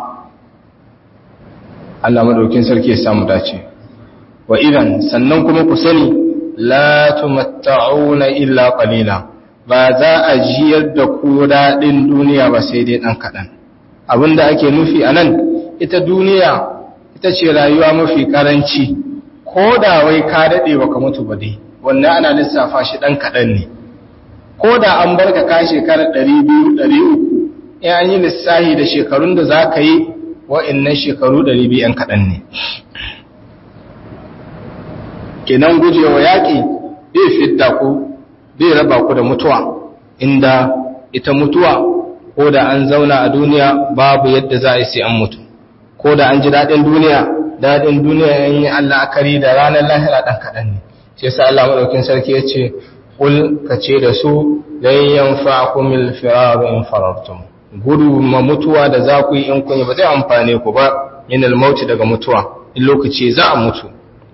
S1: Allah madaukin sarki ya samu dace wa idan sannan kuma ku sani la tumatta'una illa qalila ba za a jiyar da ku dadin duniya ba sai dai dan kadan abinda ake nufi anan ita duniya ita ce rayuwa mafi karanci ko da wai ka dade baka mutu ba dai wannan ana lissafa shi dan kadan ne ko da an barka ka shekara ɗari biyu ɗari uku in an yi lissahi da shekarun da zaka yi wa'annan shekaru ɗari biyu yan kadan ne kenan gujewa yaki bai fidda ku bai raba ku da mutuwa inda ita mutuwa ko da an zauna a duniya babu yadda za a yi sai an mutu ko da an ji daɗin duniya daɗin duniya yan yi Allah akari da ranar lahira ɗan kaɗan ne shi yasa Allah maɗaukin sarki ya ce kul ka ce da su lan yanfa'akumul firaru in farartum gudu ma mutuwa da za ku yi in kun yi ba zai amfane ku ba min al-maut daga mutuwa in lokaci za a mutu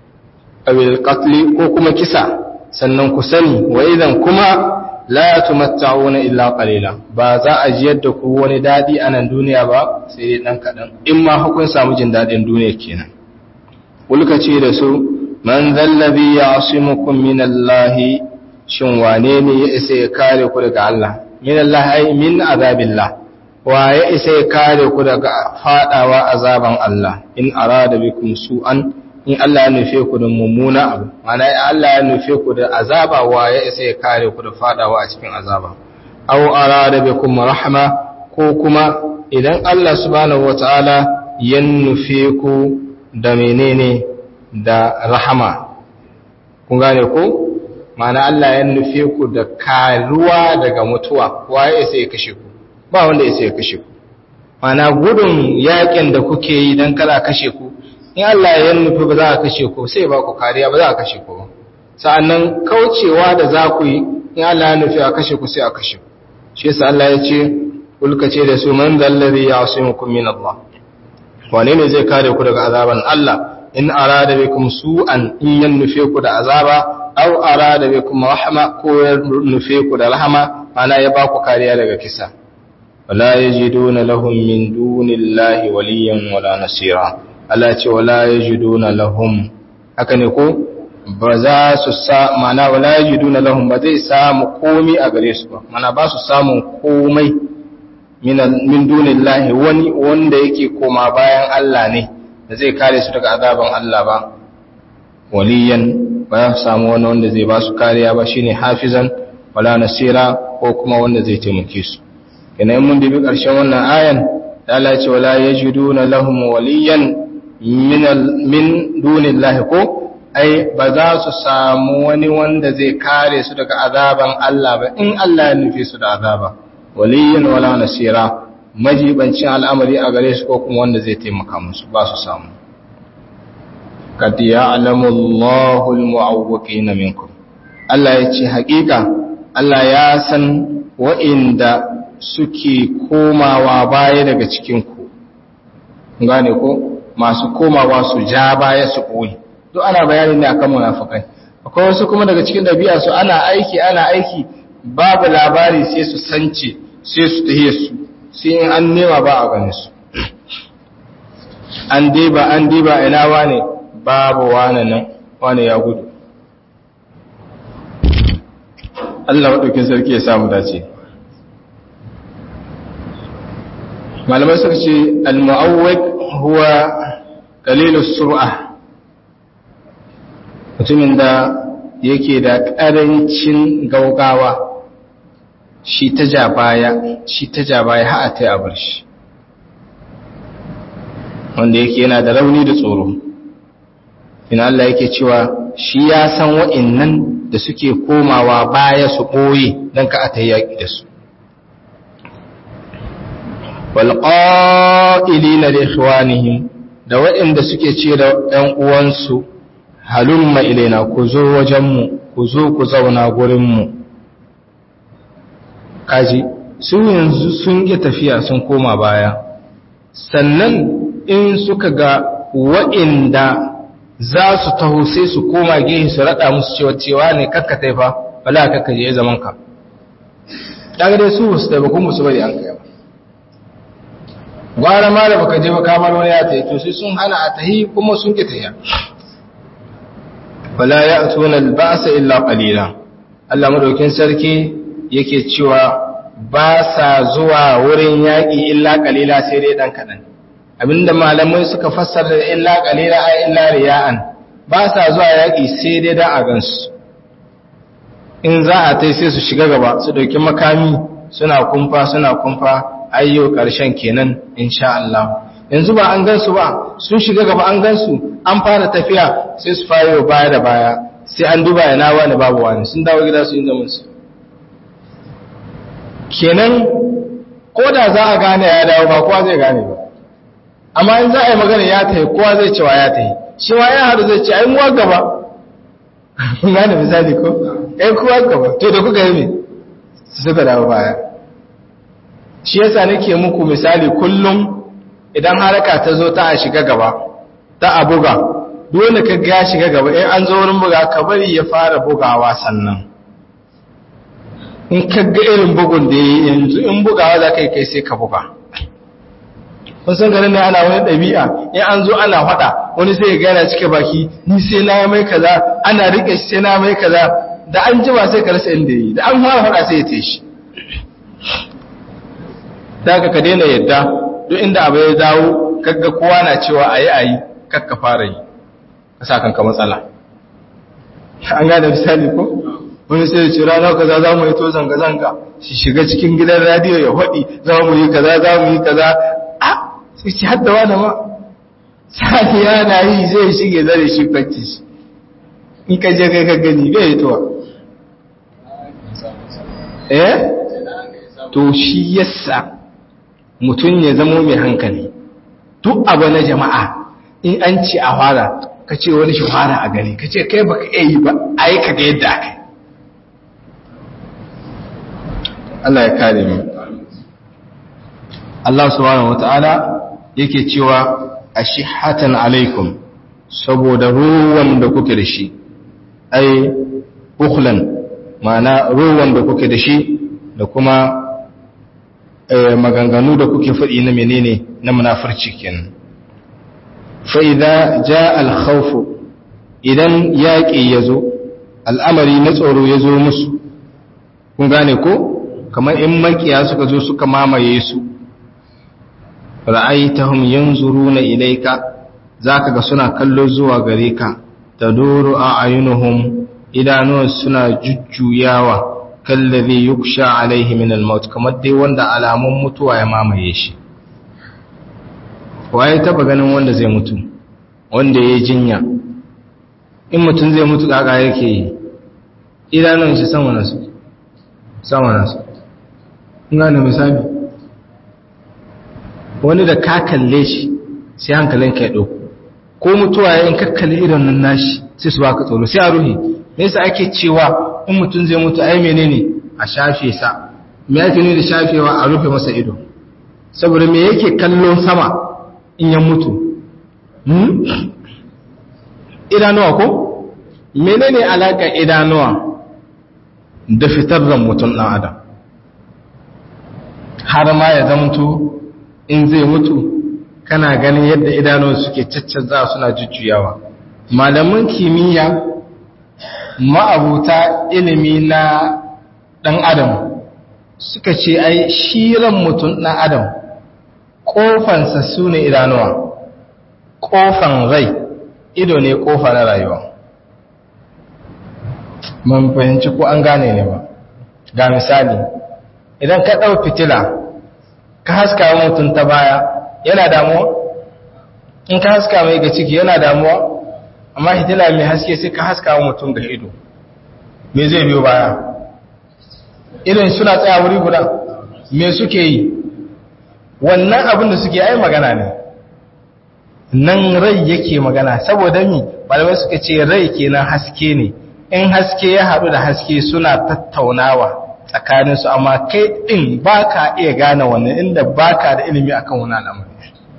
S1: awil qatli ko kuma kisa sannan ku sani wa idan kuma la tumatta'una illa qalila ba za a jiyar da ku wani dadi a nan duniya ba sai dai dan kadan in ma hukun samu jin dadin duniya kenan kulka ce da su man zallabi ya'simukum minallahi shin wane ne ya isa ya kare ku daga Allah minallahi ay min azabillah wa ya isa ya kare ku daga fadawa azaban Allah in arada bikum su'an in Allah ya nufe ku da mummuna abu mana Allah ya nufe ku da azaba wa ya isa ya kare ku da fadawa a cikin azaba aw arada bikum rahma ko kuma idan Allah subhanahu wataala ya nufe ku da menene da rahama kun gane ko mana Allah ya nufe ku da karuwa daga mutuwa wa ya isa ya kashe ku ba wanda ya isa ya kashe ku mana gudun yakin da kuke yi dan kada kashe ku in Allah ya nufi ba za a kashe ku sai ba ku kariya ba za a kashe ku ba sa'annan kaucewa da za ku yi in Allah ya nufi a kashe ku sai a kashe ku shi yasa Allah ya ce kulka ce da su man zallazi ya'simukum min Allah wane ne zai kare ku daga azaban Allah in arada bikum su'an in yan nufe ku da azaba aw arada bikum rahma ko ya nufe ku da rahama ana ya ba ku kariya daga kisa wala yajiduna lahum min dunillahi waliyyan wala nasira Allah ce wala yajiduna lahum haka ne ko ba za su sa mana wala yajiduna lahum ba zai samu komai a gare su ba mana ba su samun komai min min dunillahi wani wanda yake koma bayan Allah ne da zai kare su daga azaban Allah ba waliyan ba su samu wani wanda zai ba su kariya ba shine hafizan wala nasira ko kuma wanda zai taimake su kenan mun dubi karshen wannan ayan da Allah ce wala yajiduna lahum waliyan min dunillahi ko ai ba za su samu wani wanda zai kare su daga azaban Allah ba in Allah ya nufi su da azaba waliyin wala nasira majibancin al'amari a gare su ko kuma wanda zai taimaka musu ba su samu. Kad ya'lamu Allahu al-mu'awwiqina minkum, Allah ya ce haƙiƙa Allah ya san wa'inda suke komawa baya daga cikinku, gane ko masu komawa su ja baya su koyi, duk ana bayani ne akan munafikai. Akwai wasu kuma daga cikin dabi'a su ana aiki ana aiki babu labari sai su sance sai su tahiye su sai in an nema ba a gane su, an diba an diba ina wane babu wane nan wane ya gudu. Allah maɗaukin sarki ya samu dace. Malamai suka ce al-mu'awwid huwa qalilus sur'a, mutumin da yake da ƙarancin gaugawa, shi ta ja baya shi ta ja baya har a tai a bar shi, wanda yake yana da rauni da tsoro. Ina Allah yake cewa shi ya san wa'innan da suke komawa baya su ɓoye don ka a ta yaƙi da su. Walƙa'ili na da ikhwanihim, da waɗanda suke ce da ‘yan uwansu, halumma ilaina ku zo wajenmu, ku zo ku zauna gurinmu. Kaji, su yanzu sun ƙi tafiya sun koma baya, sannan in suka ga waɗanda za su taho sai su koma gehe su raɗa musu cewa cewa ne kakka taifa wala kakka je zaman ka, daga dai su su taimakon musu bari an kai ba, gwara ma da baka je ba kamar wani ya tayi to sai sun hana a tahi kuma sun ki tahiya. wala ya'tuna al-ba'sa illa qalila, Allah madaukin sarki yake cewa ba sa zuwa wurin yaƙi illa qalila sai dai dan kadan. Abinda malamai suka fassara da illa qalila ay illa riya'an, ba sa zuwa yaki sai dai da a gansu. In za a tai sai su shiga gaba su dauki makami suna kumfa suna kumfa ayyo karshen kenan insha Allah. Yanzu ba an gansu ba, sun shiga gaba an gansu, an fara tafiya sai su fara baya da baya, sai an duba yana wani babu wani, sun dawo gida su yin zaman su. Kenan ko da za a gane ya dawo ba kowa zai gane ba. Amma in za a yi magana ya tahi kowa zai cewa ya tahi, shi ma ya haɗu zai ce ai muwa gaba. Kun gane misali ko? Ai kowa gaba, to da kuka yi ne su suka dawo baya. Shi yasa nake muku misali kullum idan haraka ta zo ta a shiga gaba, ta a buga, dole ka ga ya shiga gaba, in an zo wurin buga ka bari ya fara bugawa sannan. In ka ga irin bugun da ya yi yanzu in bugawa za ka yi kai sai ka buga. Wasan garin ne ana wani ɗabi'a, in an zo ana faɗa wani sai ya gana cike baki, ni sai na mai kaza, ana riƙe shi sai na mai kaza, da an jima sai ka rasa inda yi, da an fara faɗa sai ya te shi. Da ka daina yadda, duk inda abu ya dawo, kaga kowa na cewa a yi a yi, kakka fara yi, ka sa kanka matsala. An gane misali ko? Wani sai ya ce rana kaza za mu yi to zanga-zanga, shi shiga cikin gidan radiyo ya faɗi, za mu yi kaza, za mu yi kaza, sai ci hadda wani ma sani yana yi zai shige zare shi kwanci shi, in ka je kai ka gani bai tuwa eh to shi yasa mutum ya zamo mai hankali, duk abu na jama'a in an ci a fara ka ce wani shi fara a gani, ka ce kai baka iya yi ba a yi ka ga yadda aka yi. Allah ya kare mu. Allah subhanahu wata'ala yake cewa ashihatan alaikum, saboda ruwan da kuke da shi, ai bukhlan, ma'ana ruwan da kuke da shi da kuma maganganu da kuke faɗi na menene na munafurci kenan. Fa idza jaa al-khawf, idan yaqi yazo, al'amari na tsoro yazo musu, kun gane ko kamar in makiya suka zo suka mamaye su, ra'aitahum yanzuruna ilayka, zaka ga suna kallo zuwa gare ka, taduru a'yunuhum, idanun suna jujjuyawa, kallazi yuksha alaihi min al-maut, kamar dai wanda alamun mutuwa ya mamaye shi. Waye taba ganin wanda zai mutu, wanda yayi jinya, in mutun zai mutu kaga yake yi, idanun shi sama nasu sama nasu. Ina da misali wani da ka kalle shi sai hankalinka ya ɗauko ko mutuwa yayin kakkalle idan nan nashi sai su baka tsoro sai a ruhi me yasa ake cewa in mutum zai mutu ai menene a shafe sa me yake ne da shafewa a rufe masa ido saboda me yake kallon sama in ya mutu hmm? idanuwa ko menene alaka idanuwa da fitar da mutum ɗan adam har ma ya zamto in zai mutu kana ganin yadda idanuwa suke caccanza suna jujjuyawa malaman kimiyya ma'abuta ilimi na ɗan adam suka ce ai shiran mutum ɗan adam ƙofansa su ne idanuwa ƙofan rai ido ne ƙofa na rayuwa man fahimci ko an gane ne ba ga misali idan ka ɗau fitila ka haska mutum ta baya yana damuwa in ka haska mai ga ciki yana damuwa amma fitila mai haske sai ka haska mutum ga ido me zai biyo baya idan suna tsaya wuri guda me suke yi wannan abin da suke ai magana ne nan rai yake magana saboda mi malamai suka ce rai kenan haske ne in haske ya haɗu da haske suna tattaunawa tsakaninsu amma kai ɗin ba ka iya gane wannan inda ba ka da ilimi akan wani al'amari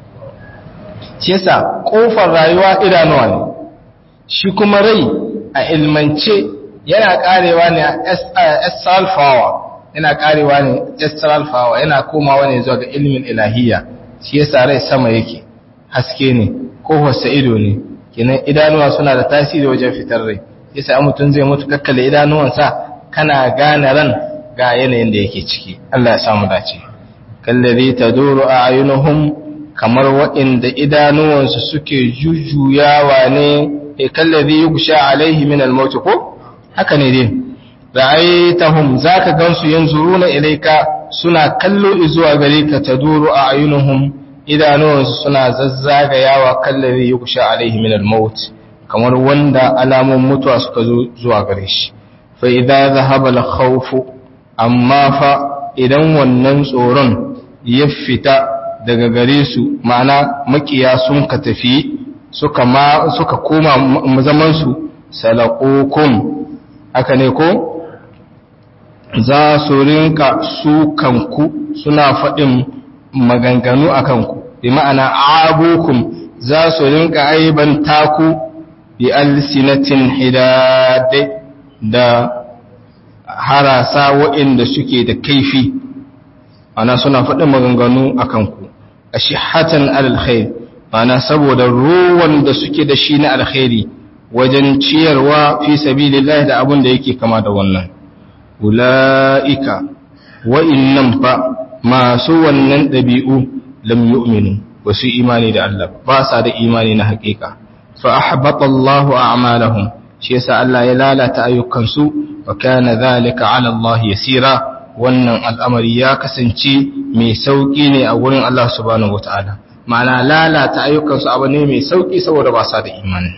S1: shi yasa ƙofar rayuwa idanuwa ne shi kuma rai a ilmance yana ƙarewa ne a astral power yana ƙarewa ne astral power yana komawa ne zuwa ga ilimin ilahiyya shi yasa rai sama yake haske ne ƙofarsa ido ne kenan idanuwa suna da tasiri wajen fitar rai yasa mutum zai mutu kakkale idanuwansa kana gane ran ga yanayin da yake ciki Allah ya samu dace kallazi taduru a'yunuhum kamar waɗanda idanuwansu suke jujjuyawa ne e kallazi yughsha alaihi min al-maut ko haka ne dai ra'aytahum zaka gansu yanzuruna ilayka suna kallo zuwa gare ka taduru a'yunuhum idanuwansu suna zazzagayawa kallazi yughsha alaihi min al-maut kamar wanda alamun mutuwa suka zo zuwa gare shi fa idza dhahaba al-khawf amma fa idan wannan tsoron ya fita daga gare su ma'ana makiya sun ka tafi suka ma suka koma zaman su salaqukum haka ne ko za su rinka su kanku suna faɗin maganganu akan ku bi ma'ana abukum za su rinka aiban taku bi alsinatin hidade da harasa waɗanda suke da kaifi ana suna faɗin maganganu a kanku a shihatan alkhair ana saboda ruwan da suke da shi na alkhairi wajen ciyarwa fi sabilillah da abin da yake kama da wannan ula'ika wa'innan fa masu wannan ɗabi'u lam yu'minu ba su imani da Allah ba sa da imani na haƙiƙa fa ahbata Allahu a'malahum shi yasa Allah ya lalata ayyukansu wa kana dhalika 'ala Allah yasira wannan al'amari ya kasance mai sauki ne a wurin Allah subhanahu wataala ma'ana lalata ayyukansu abu ne mai sauki saboda ba sa da imani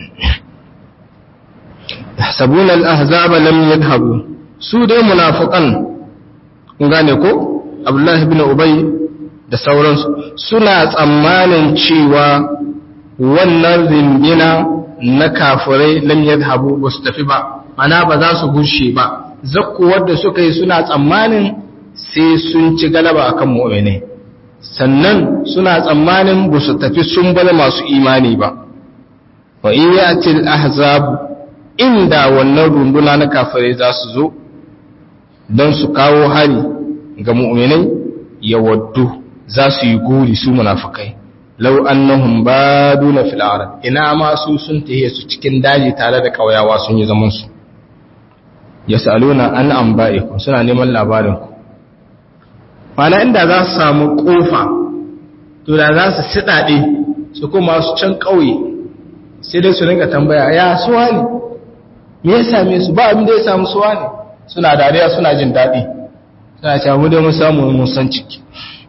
S1: yahsabuna al-ahzaba lam yadhhabu su dai munafiqan kun gane ko Abdullah ibn Ubay da sauransu suna tsammanin cewa wannan rindina na kafirai lam yadhhabu ba su tafi ba ana ba za su gushe ba zakkuwar da suka yi suna tsammanin sai sun ci galaba akan mu'mini sannan suna tsammanin ba su tafi sun bala masu imani ba wa in yatil ahzab inda wannan runduna na kafirai za su zo don su kawo hari ga mu'minai ya waddu za su yi guri su munafikai lau annahum baduna fil arad ina ma su sun tahe su cikin daji tare da kauyawa sun yi zaman su yasaluna an anba'ikum suna neman labarin ku mana inda za su samu kofa to da za su sidade su kuma su can kauye sai dai su rinka tambaya ya suwa ne me ya same su ba abin da ya samu suwa ne suna dariya suna jin dadi suna cewa mu dai mun samu mun san ciki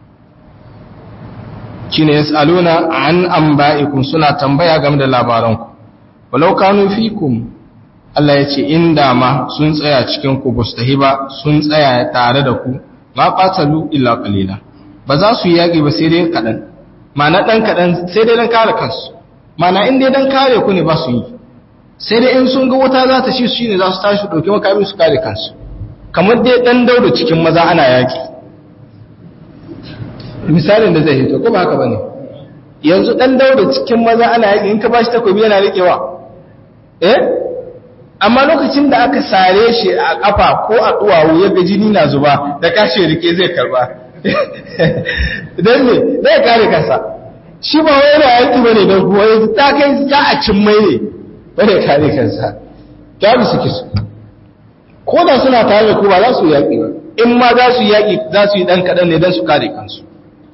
S1: shine yasaluna an anba'ikum suna tambaya game da labaranku walau kanu fikum Allah yace inda ma sun tsaya cikin ku bustahi ba sun tsaya tare da ku ma qatalu illa qalila ba za su yaki ba sai dai kadan mana ɗan kaɗan sai dai don kare kansu mana in dai don kare ku ne ba su yi sai dai in sun ga wuta za ta ci su ne za su tashi ɗauki makami su kare kansu kamar dai ɗan dauda cikin maza ana yaƙi misalin da zai hito ko ba haka ba ne yanzu ɗan dauda cikin maza ana yaƙi in ka ba shi takobi yana riƙewa eh amma lokacin da aka sare shi a ƙafa ko a ɗuwawu ya ga jini na zuba da kashe rike zai karba don ne zai kare kansa shi ba wai yana yaƙi ba ne don kuwa ta kai ta a cin mai ne ba ne kare kansa ta bi suke su ko da suna tare da ku ba za su yaƙi ba in ma za su yaƙi za su yi ɗan kaɗan ne don su kare kansu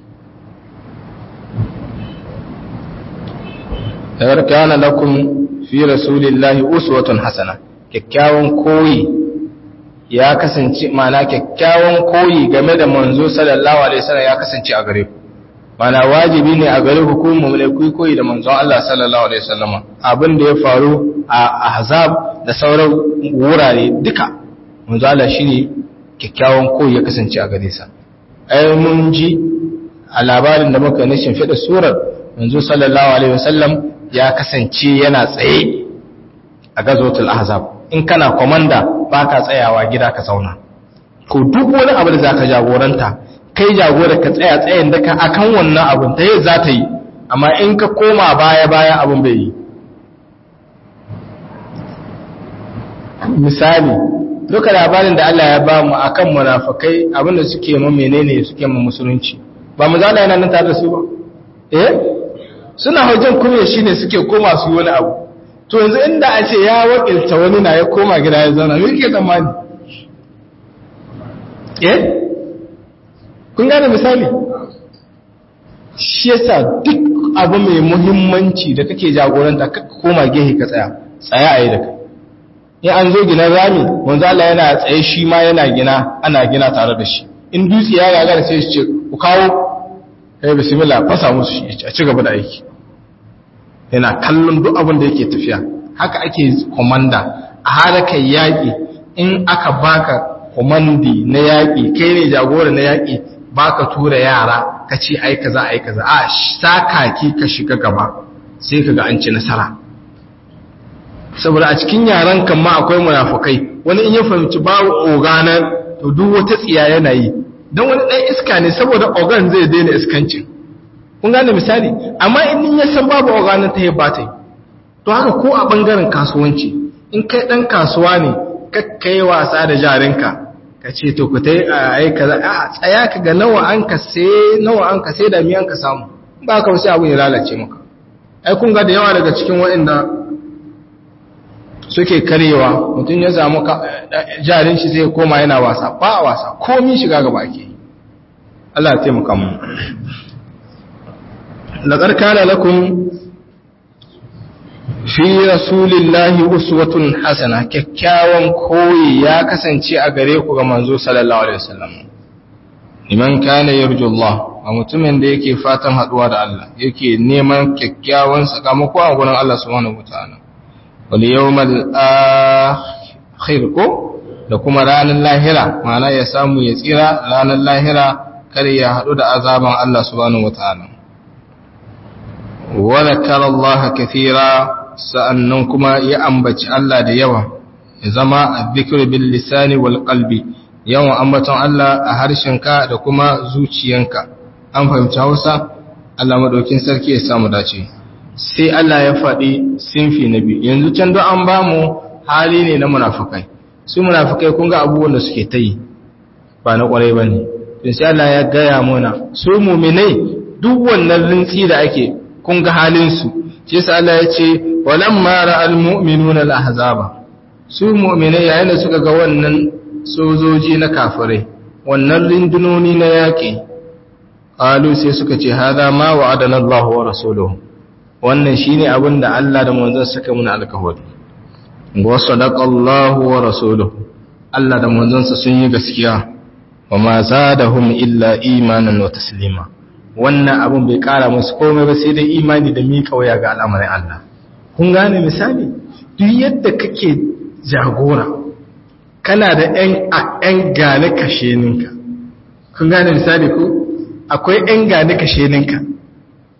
S1: yawar kana lakum fi rasulillahi uswatun hasana kyakkyawan koyi ya kasance mana kyakkyawan koyi game da manzo sallallahu alaihi wasallam ya kasance a gare ku mana wajibi ne a gare ku kuma mulki koyi da manzon Allah sallallahu alaihi wasallam abin da ya faru a ahzab da sauran wurare duka manzo Allah shine kyakkyawan koyi ya kasance a gare sa ai mun ji a labarin da muka nishin fida surar manzo sallallahu alaihi wasallam ya kasance yana tsaye a gazotul ahzab in kana komanda baka tsayawa gida ka zauna ko duk wani abu da zaka jagoranta kai jagora ka tsaya tsayin daka akan wannan abun ta yadda za ta yi amma in ka koma baya baya abun bai yi misali duka labarin da Allah ya ba mu akan munafikai abinda suke mu menene suke mu musulunci ba mu zana yana nan tare da su ba eh suna hujjan kuma shine suke koma su wani abu to yanzu inda a ce ya wakilta wani na ya koma gida ya zauna me kike tsammani eh kun gane misali shi yasa duk abu mai muhimmanci da kake jagoranta ka koma gehe ka tsaya tsaya ayi da kai in an zo gina rami wanzu Allah yana tsaye shi ma yana gina ana gina tare da shi in dutse ya gagara sai shi ce ku kawo eh bismillah fasa musu shi a ci gaba da aiki yana kallon duk abin da yake tafiya haka ake komanda a halakan yaƙi in aka baka komandi na yaƙi kai ne jagora na yaƙi baka tura yara ka ce ai kaza ai kaza a saka ki ka shiga gaba sai kaga an ci nasara saboda a cikin yaran kan ma akwai munafukai wani in ya fahimci babu ogana to duk wata tsiya yana yi don wani ɗan iska ne saboda ogan zai daina iskancin kun gane misali amma in ya san babu ogana ta yi bata yi to haka ko a ɓangaren kasuwanci in kai ɗan kasuwa ne kakkai wasa da jarinka ka ce to ku ta yi a kaza a tsaya ka ga nawa an ka sai nawa an ka sai da miyan ka samu ba ka wasu abu ya lalace maka ai kun ga da yawa daga cikin waɗanda suke karewa mutum ya samu jarin shi sai koma yana wasa ba a wasa komi shiga gaba ke Allah ya taimaka mu laqad kana lakum fi rasulillahi uswatun hasana kyakkyawan koyi ya kasance a gare ku ga manzo sallallahu alaihi wasallam liman kana yarju Allah a mutumin da yake fatan haduwa da Allah yake neman kyakkyawan sakamako a gurin Allah subhanahu wataala wal yawmal akhir ko da kuma ranar lahira ma'ana ya samu ya tsira ranar lahira kare ya hadu da azaban Allah subhanahu wataala wa zakara Allah kathira sa'annan kuma ya ambaci Allah da yawa ya zama azzikru bil lisani wal qalbi yawan ambaton Allah a harshenka da kuma zuciyanka an fahimci Hausa Allah madaukin sarki ya samu dace sai Allah ya faɗi sinfi na biyu yanzu can don an ba mu hali ne na munafukai su munafukai kun ga abubuwan da suke ta yi ba na ƙwarai ba ne to sai Allah ya gaya mana su muminai duk wannan rintsi da ake kun ga halinsu shi sai Allah ya ce walamma ra'al mu'minuna al-ahzaba su mu'minai yayin da suka ga wannan sojoji na kafirai wannan rindunoni na yaƙi qalu sai suka ce hada ma wa'adana Allah wa rasuluhu wannan shine abin da Allah da manzon suka muna alƙawari wa sadaqa Allah wa rasuluhu Allah da manzon sa sun yi gaskiya wa ma zadahum illa imanan wa taslima wannan abin bai kara musu komai ba sai dai imani da miƙa waya ga al'amarin Allah kun gane misali duk yadda kake jagora kana da ƴan ƴan gane kasheninka kun gane misali ko akwai ƴan gane kasheninka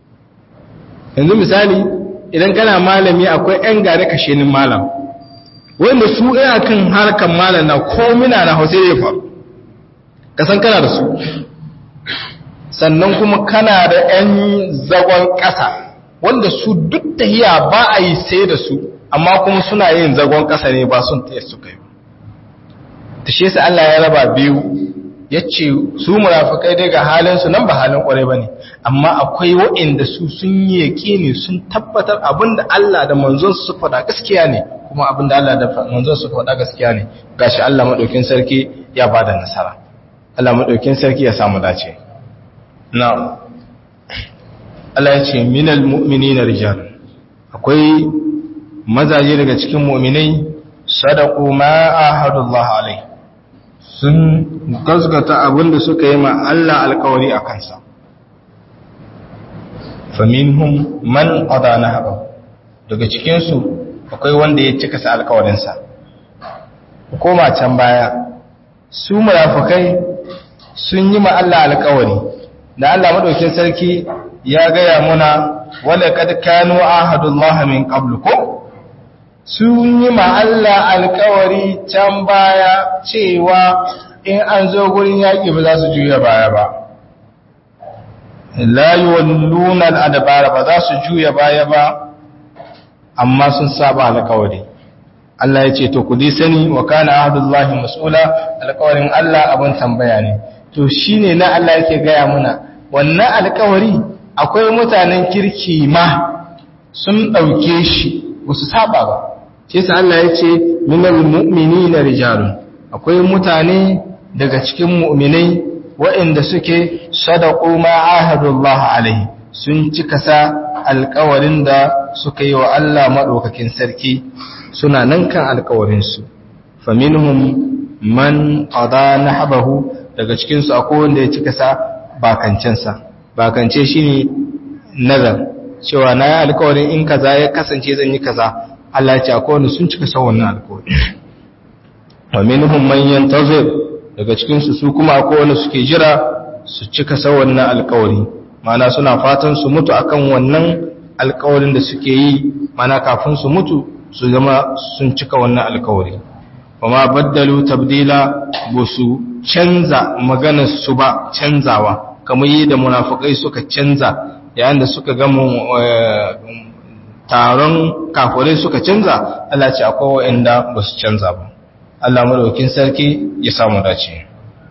S1: yanzu misali idan kana malami akwai ƴan gare kashenin malam wanda su ina kan harkan malam na komina na hausa ya faru kasan kana da su sannan kuma kana da ƴan zagon ƙasa wanda su duk tahiya ba a yi sai da su amma kuma suna yin zagon ƙasa ne ba sun taya su kai ta shi yasa Allah ya raba biyu yace su munafikai dai ga halin su nan ba halin kware bane amma akwai waɗanda su sun yi yaqini sun tabbatar abinda Allah da manzon su faɗa gaskiya ne kuma abinda Allah da manzon su faɗa gaskiya ne gashi Allah madaukin sarki ya bada nasara Allah madaukin sarki ya samu dace na'am Allah ya ce minal mu'minina rijal akwai mazaje daga cikin mu'minai sadaqu ma ahadullah alaihi sun gasgata abinda suka yi ma Allah alkawari a kansa faminhum man qada nahba daga cikin su akwai wanda ya cika sa alkawarinsa koma can baya su munafikai sun yi ma Allah alkawari da Allah madaukakin sarki ya gaya muna wala kad kanu ahadullah min qablu ko sun yi ma Allah alkawari can baya cewa in an zo gurin yaƙi ba za su juya baya ba la yuwalluna al-adbara ba za su juya baya ba amma sun saba alkawari Allah ya ce to ku dai sani wa kana ahdullahi mas'ula alkawarin Allah abun tambaya ne to shine na Allah yake gaya muna wannan alkawari akwai mutanen kirki ma sun dauke shi wasu saba ba shi sa Allah ya ce minal mu'minina rijalun akwai mutane daga cikin mu'minai waɗanda suke sadaqu ma ahadullah alaihi sun cika sa alƙawarin da suka yi wa Allah madaukakin sarki suna nan kan alƙawarin su faminhum man qada nahbahu daga cikin su akwai wanda ya cika sa bakancen sa bakance shine nazar cewa na yi alƙawarin in kaza ya kasance zan yi kaza Allah ya ce akwai wanda sun cika sa wannan alƙawari wa minhum man yantazir daga cikin su su kuma akwai wanda suke jira su cika sa wannan alƙawari mana suna fatan su mutu akan wannan alƙawarin da suke yi mana kafin su mutu su zama sun cika wannan alƙawari kuma baddalu tabdila busu canza maganar su ba canzawa kamar yadda munafikai suka canza yayin da suka ga taron kafirai suka canza Allah ce akwai wanda ba su canza ba Allah madaukin sarki ya samu dace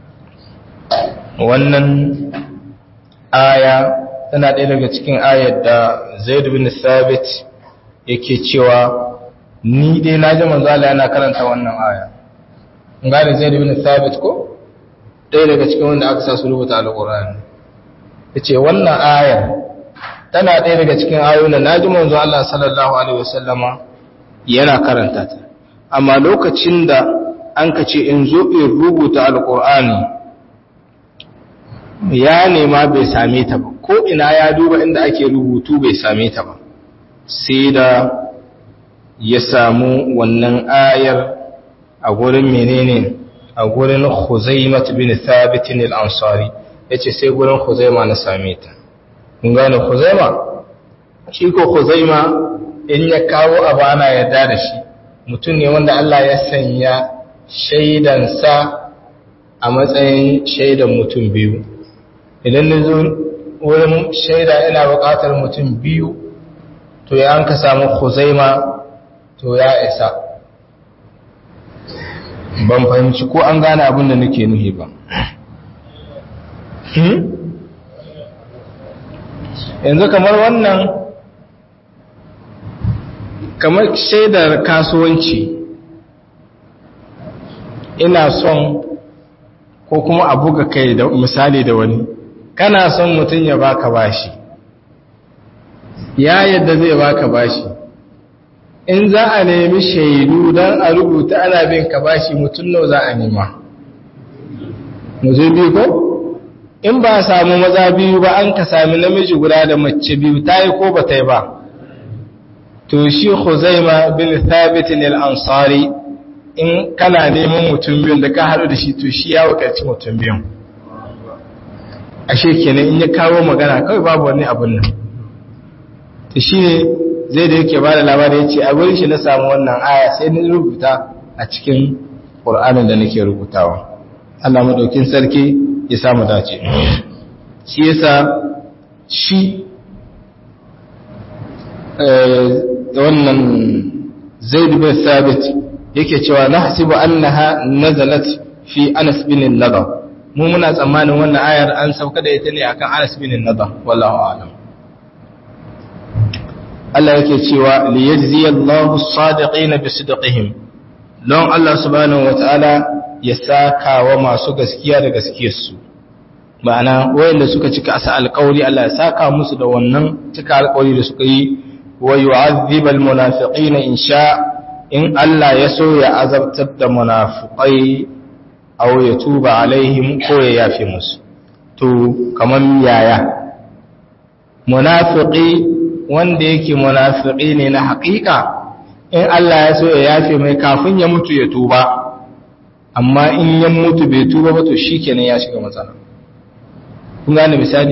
S1: wannan aya tana ɗaya daga cikin ayar da Zaid bin Thabit yake cewa ni dai naji manzo Allah yana karanta wannan aya ngare Zaid bin Thabit ko ɗaya daga cikin wanda aka sa su rubuta alqur'ani yace wannan ayar tana ɗaya daga cikin ayoyin da naji manzo Allah sallallahu alaihi wasallama yana karanta ta amma lokacin da an kace in zo in rubuta alqur'ani ya nema bai same ta ba ko ina ya duba inda ake rubutu bai same ta ba sai da ya samu wannan ayar a gurin menene a gurin Khuzaimah bin Thabit al-Ansari yace sai gurin Khuzaimah na same ta kun gane Khuzaima shi ko Khuzaima in ya kawo abana yarda da shi mutum ne wanda Allah ya sanya shaidansa a matsayin shaidan mutum biyu idan na zo wurin shaida ina buƙatar mutum biyu to ya an ka samu Khuzaima to ya isa ban fahimci ko an gane abin da nake nuhi ba yanzu kamar wannan kamar shaidar kasuwanci ina son ko kuma a buga kai da misali da wani kana son mutum ya baka bashi ya yadda zai baka bashi in za a nemi shaidu don a rubuta ana bin ka bashi mutum nau za a nema mutum biyu ko in ba a samu maza biyu ba an ka sami namiji guda da mace biyu ta yi ko ba ta yi ba to shi Khuzaima bin Thabit al-Ansari in kana neman mutum biyun da ka haɗu da shi to shi ya wakilci mutum biyun ashe kenan in ya kawo magana kawai babu wani abun nan shi ne zai da yake ba da labari ya ce a wurin shi na samu wannan aya sai na rubuta a cikin ƙur'anin da nake rubutawa. Allah maɗaukin sarki ya samu dace. Shi yasa shi wannan Zaid bin Thabit yake cewa nahsibu annaha nazalat fi Anas bin Nadar. Mu muna tsammanin wannan ayar an sauka da ita ne akan Anas bin Nadar, wallahu a'lam. Allah yake cewa li yajziyallahu as-sadiqina bi sidqihim. Don Allah subhanahu wataala ya saka wa masu gaskiya da gaskiyarsu. Ma'ana wayanda suka cika asa alƙawari Allah ya saka musu da wannan cika alƙawari da suka yi wa yu'adhibal munafiqina in sha in Allah ya so ya azabtar da munafiqai aw ya tuba alaihim ko ya yafe musu. To kaman yaya munafiqi wanda yake munafiki ne na haƙiƙa in Allah ya so ya yafe mai kafin ya mutu ya tuba, amma in ya mutu bai tuba ba to shikenan ya shiga matsala. Kun gane misali?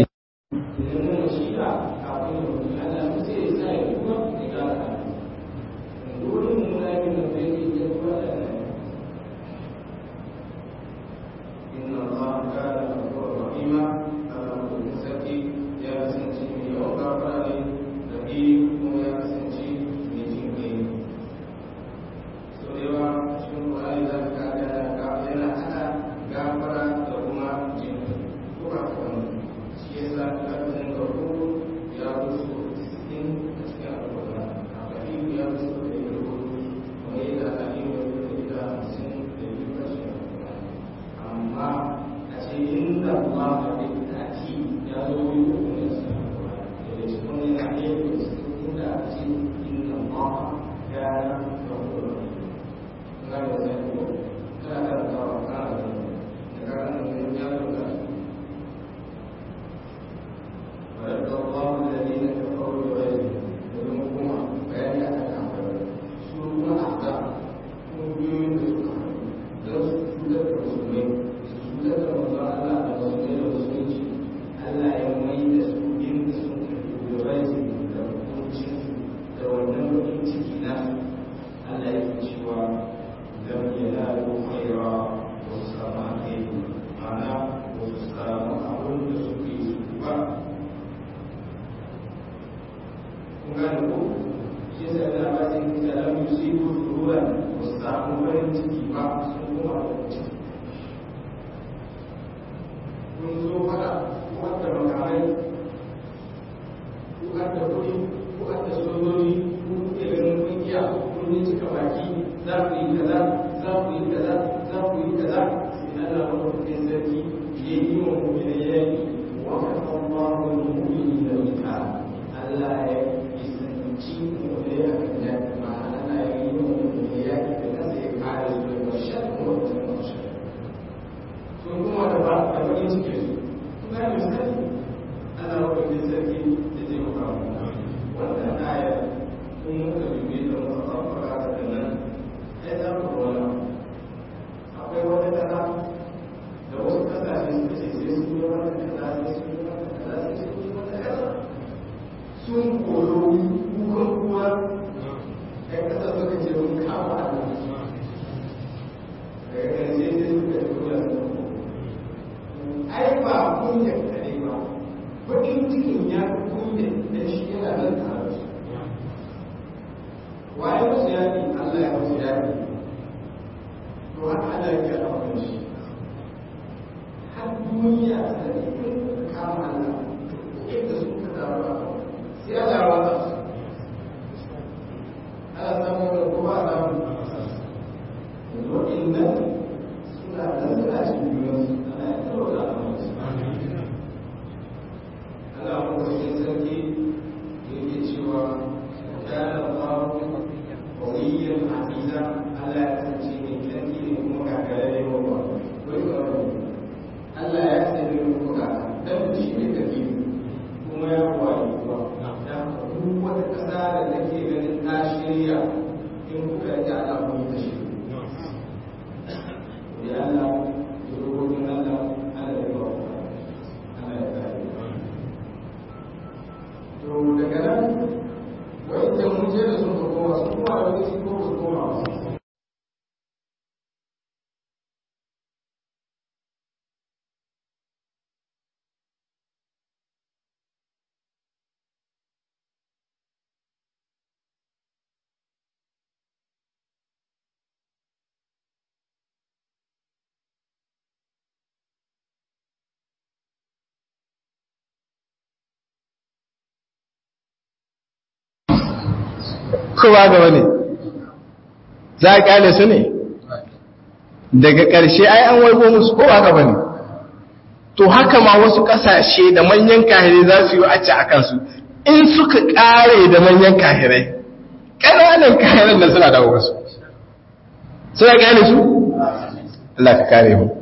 S2: kowa ga wani za a kyale su ne daga ƙarshe ai an waigo musu kowa ga wani to haka ma wasu ƙasashe da manyan kahirai za su yi a ci a kansu in suka ƙare da manyan kahirai ƙananan kahirai da suna dawo wasu suna gane su Allah ka kare mu